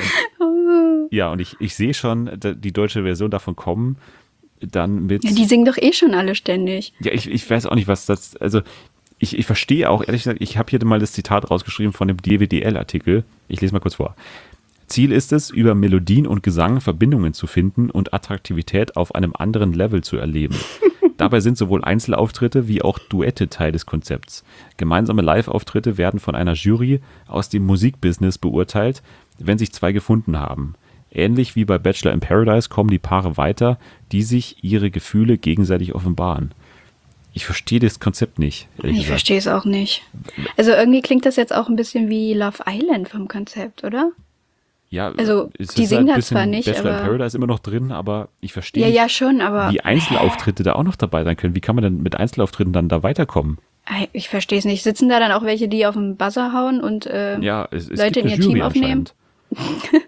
Und, ja, und ich, ich sehe schon da- die deutsche Version davon kommen, dann mit. Ja, die singen doch eh schon alle ständig. Ja, ich, ich weiß auch nicht, was das. Also, ich, ich verstehe auch, ehrlich gesagt, ich habe hier mal das Zitat rausgeschrieben von dem D W D L-Artikel. Ich lese mal kurz vor. Ziel ist es, über Melodien und Gesang Verbindungen zu finden und Attraktivität auf einem anderen Level zu erleben. Dabei sind sowohl Einzelauftritte wie auch Duette Teil des Konzepts. Gemeinsame Live-Auftritte werden von einer Jury aus dem Musikbusiness beurteilt, wenn sich zwei gefunden haben. Ähnlich wie bei Bachelor in Paradise kommen die Paare weiter, die sich ihre Gefühle gegenseitig offenbaren. Ich verstehe das Konzept nicht, ehrlich Ich gesagt. verstehe es auch nicht. Also irgendwie klingt das jetzt auch ein bisschen wie Love Island vom Konzept, oder? Ja, Also, es die ist singen halt da ein bisschen zwar nicht, Bachelor in aber- Paradise immer noch drin, aber ich verstehe Ja, nicht, ja, schon, aber wie Einzelauftritte da auch noch dabei sein können. Wie kann man denn mit Einzelauftritten dann da weiterkommen? Ei, ich verstehe es nicht. Sitzen da dann auch welche, die auf den Buzzer hauen und äh, Ja, es, es Leute gibt in eine ihr Team Jury aufnehmen? anscheinend.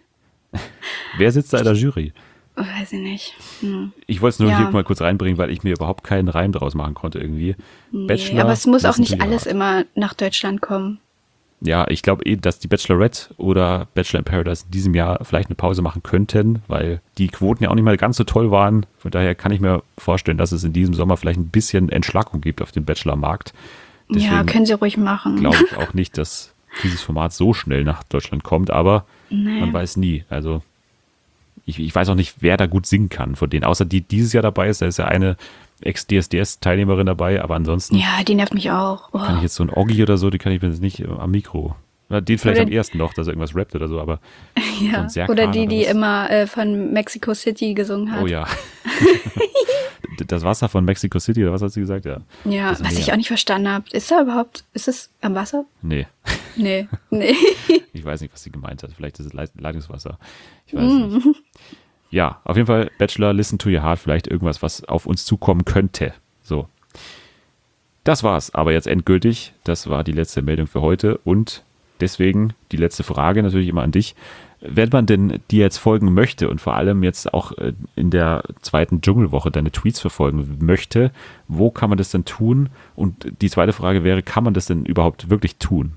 Wer sitzt da in der Jury? oh, weiß ich nicht. Hm. Ich wollte es nur Ja. hier mal kurz reinbringen, weil ich mir überhaupt keinen Reim draus machen konnte irgendwie. Nee, Bachelor, aber es muss auch Listen nicht to Your alles Heart. immer nach Deutschland kommen. Ja, ich glaube eh, dass die Bachelorette oder Bachelor in Paradise in diesem Jahr vielleicht eine Pause machen könnten, weil die Quoten ja auch nicht mal ganz so toll waren. Von daher kann ich mir vorstellen, dass es in diesem Sommer vielleicht ein bisschen Entschlackung gibt auf dem Bachelor-Markt. Ja, Deswegen können sie ruhig machen. glaube ich auch nicht, dass dieses Format so schnell nach Deutschland kommt, aber Nee. man weiß nie. Also ich, ich weiß auch nicht, wer da gut singen kann von denen, außer die dieses Jahr dabei ist. Da ist ja eine Ex-D S D S-Teilnehmerin dabei, aber ansonsten Ja, die nervt mich auch. Oh. kann ich jetzt so ein Oggi oder so, die kann ich mir jetzt nicht äh, am Mikro. Na, den vielleicht Oder- am ersten noch, dass er irgendwas rappt oder so, aber so ja. ein Serkan Oder die, die oder was? immer äh, von Mexico City gesungen hat. Oh ja. Das Wasser von Mexico City, oder was hat sie gesagt? Ja. Ja, Das was Meer. ich auch nicht verstanden habe. Ist da überhaupt, ist es am Wasser? Nee, Nee, nee. ich weiß nicht, was sie gemeint hat. Vielleicht ist es Leit- Leitungswasser. Ich weiß es nicht. Ja, auf jeden Fall Bachelor, Listen to Your Heart, vielleicht irgendwas, was auf uns zukommen könnte. So. Das war's aber jetzt endgültig. Das war die letzte Meldung für heute und deswegen die letzte Frage natürlich immer an dich. wenn man denn dir jetzt folgen möchte und vor allem jetzt auch in der zweiten Dschungelwoche deine Tweets verfolgen möchte, wo kann man das denn tun? Und die zweite Frage wäre, kann man das denn überhaupt wirklich tun?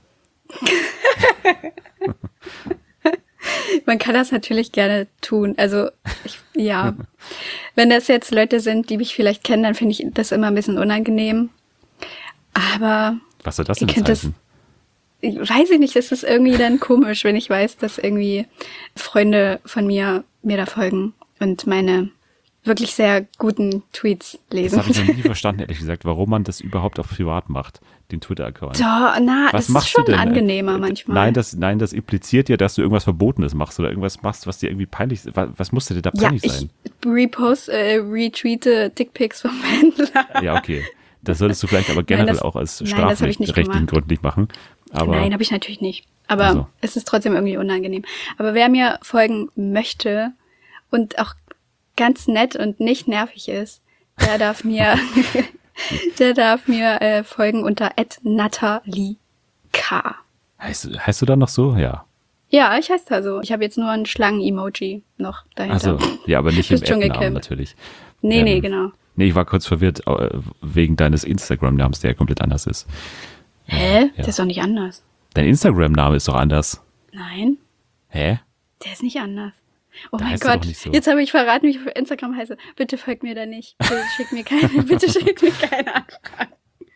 Man kann das natürlich gerne tun. Also, ich, ja. Wenn das jetzt Leute sind, die mich vielleicht kennen, dann finde ich das immer ein bisschen unangenehm. Aber. Was soll das denn ihr kennt heißen? Das, weiß ich nicht, das ist irgendwie dann komisch, wenn ich weiß, dass irgendwie Freunde von mir mir da folgen und meine wirklich sehr guten Tweets lesen. Das habe ich noch nie verstanden, ehrlich gesagt, warum man das überhaupt auf privat macht, den Twitter-Account. So, na, Was das machst ist schon du denn? angenehmer manchmal. Nein das, nein, das impliziert ja, dass du irgendwas Verbotenes machst oder irgendwas machst, was dir irgendwie peinlich ist. Was, was musste dir da ja, peinlich ich sein? repost, äh, retweete Dickpics vom Händler. Ja, okay. Das solltest du vielleicht aber generell Nein, das- auch aus nein, das hab ich nicht strafrechtlichen gemacht. Gründen nicht machen. Aber Nein, habe ich natürlich nicht. Aber Also. es ist trotzdem irgendwie unangenehm. Aber wer mir folgen möchte und auch ganz nett und nicht nervig ist, der darf mir, der darf mir äh, folgen unter at Natalie K. heißt, heißt du da noch so? Ja. Ja, ich heiße da so. Ich habe jetzt nur ein Schlangen-Emoji noch dahinter. Also, ja, aber nicht im Fürs App-Namen Dschungelcamp. natürlich. Nee, ähm, nee, genau. Nee, ich war kurz verwirrt äh, wegen deines Instagram-Namens, der ja komplett anders ist. Hä? ja. Der ist doch nicht anders. Dein Instagram-Name ist doch anders. Nein, Hä? der ist nicht anders. Oh Da mein heißt er doch Gott, nicht so. jetzt habe ich verraten, wie ich auf Instagram heiße. Bitte folgt mir da nicht. Bitte schick mir keine, bitte schick mir keine Anfragen.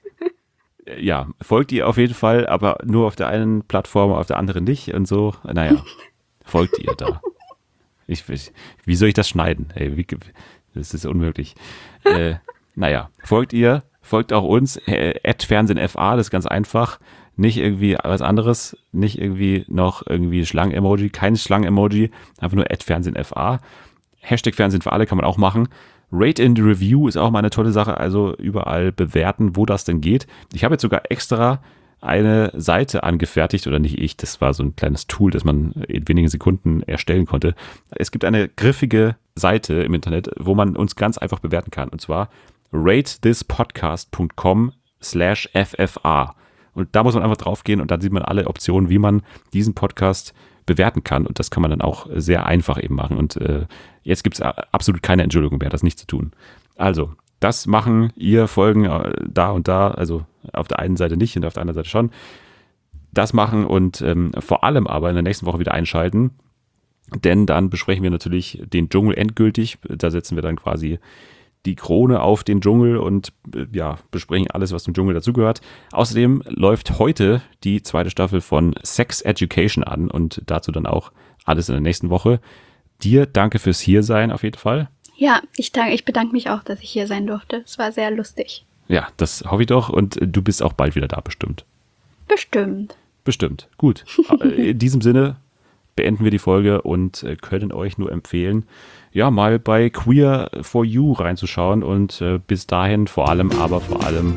Ja, folgt ihr auf jeden Fall, aber nur auf der einen Plattform, auf der anderen nicht und so. Naja, folgt ihr da. Ich, ich, wie soll ich das schneiden? Ey, wie, das ist unmöglich. Äh, naja, folgt ihr, folgt auch uns, äh, at FernsehenFA, das ist ganz einfach. Nicht irgendwie was anderes, nicht irgendwie noch irgendwie Schlangen-Emoji, kein Schlangen-Emoji, einfach nur at FernsehenFA. Hashtag Fernsehen für alle kann man auch machen. Rate in the Review ist auch mal eine tolle Sache, also überall bewerten, wo das denn geht. Ich habe jetzt sogar extra eine Seite angefertigt, oder nicht ich, das war so ein kleines Tool, das man in wenigen Sekunden erstellen konnte. Es gibt eine griffige Seite im Internet, wo man uns ganz einfach bewerten kann, und zwar ratethispodcast.com slash FFA. Und da muss man einfach draufgehen und dann sieht man alle Optionen, wie man diesen Podcast bewerten kann. Und das kann man dann auch sehr einfach eben machen. Und äh, jetzt gibt es absolut keine Entschuldigung mehr, das nicht zu tun. Also, das machen, ihr folgen äh, da und da, also auf der einen Seite nicht und auf der anderen Seite schon. Das machen und ähm, vor allem aber in der nächsten Woche wieder einschalten. Denn dann besprechen wir natürlich den Dschungel endgültig. Da setzen wir dann quasi die Krone auf den Dschungel und äh, ja, besprechen alles, was zum Dschungel dazugehört. Außerdem läuft heute die zweite Staffel von Sex Education an und dazu dann auch alles in der nächsten Woche. Dir danke fürs Hiersein auf jeden Fall. Ja, ich danke, ich bedanke mich auch, dass ich hier sein durfte. Es war sehr lustig. Ja, das hoffe ich doch und du bist auch bald wieder da, bestimmt. Bestimmt. Bestimmt. Gut. In diesem Sinne beenden wir die Folge und können euch nur empfehlen, ja, mal bei Queer for You reinzuschauen und äh, bis dahin vor allem, aber vor allem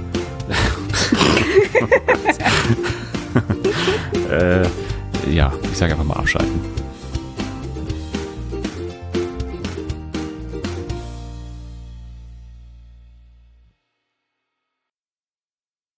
äh, ja, ich sage einfach mal abschalten.